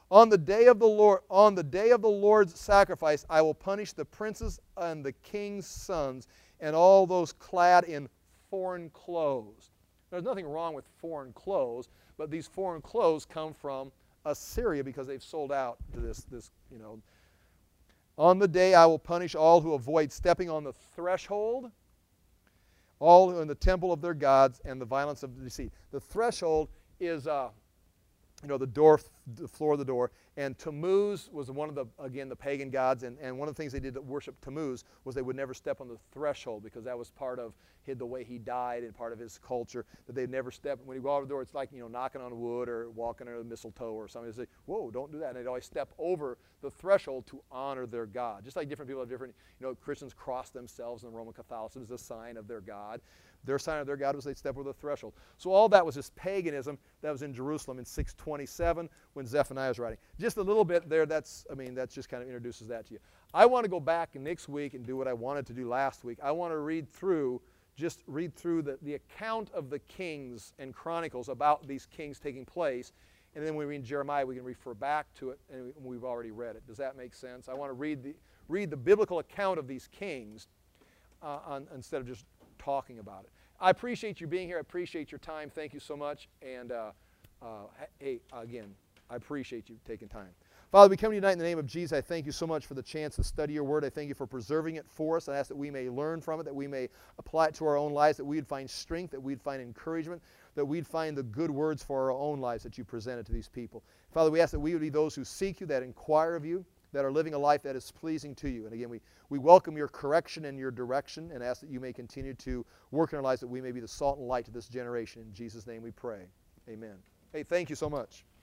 S1: On the day of the Lord's sacrifice, I will punish the princes and the king's sons and all those clad in foreign clothes. There's nothing wrong with foreign clothes, but these foreign clothes come from Assyria because they've sold out to this. On the day I will punish all who avoid stepping on the threshold, all who in the temple of their gods, and the violence of the deceit. The threshold is the door, the floor of the door. And Tammuz was one of the pagan gods. And one of the things they did to worship Tammuz was they would never step on the threshold because that was part of the way he died and part of his culture, that they'd never step. When you go out the door, it's like, knocking on wood or walking under the mistletoe or something. They say, whoa, don't do that. And they'd always step over the threshold to honor their God. Just like different people have different, Christians cross themselves in Roman Catholicism as a sign of their God. Their sign of their God was they'd step over the threshold. So all that was just paganism that was in Jerusalem in 627 when Zephaniah was writing. Just a little bit there, that just kind of introduces that to you. I want to go back next week and do what I wanted to do last week. I want to read through the account of the kings and chronicles about these kings taking place. And then when we read Jeremiah, we can refer back to it, and we've already read it. Does that make sense? I want to read the biblical account of these kings instead of just talking about it. I appreciate you being here. I appreciate your time. Thank you so much. And hey, again, I appreciate you taking time. Father, we come to you tonight in the name of Jesus. I thank you so much for the chance to study your word. I thank you for preserving it for us. I ask that we may learn from it, that we may apply it to our own lives, that we'd find strength, that we'd find encouragement, that we'd find the good words for our own lives that you presented to these people. Father, we ask that we would be those who seek you, that inquire of you, that are living a life that is pleasing to you. And again, we welcome your correction and your direction and ask that you may continue to work in our lives, that we may be the salt and light to this generation. In Jesus' name we pray. Amen. Hey, thank you so much.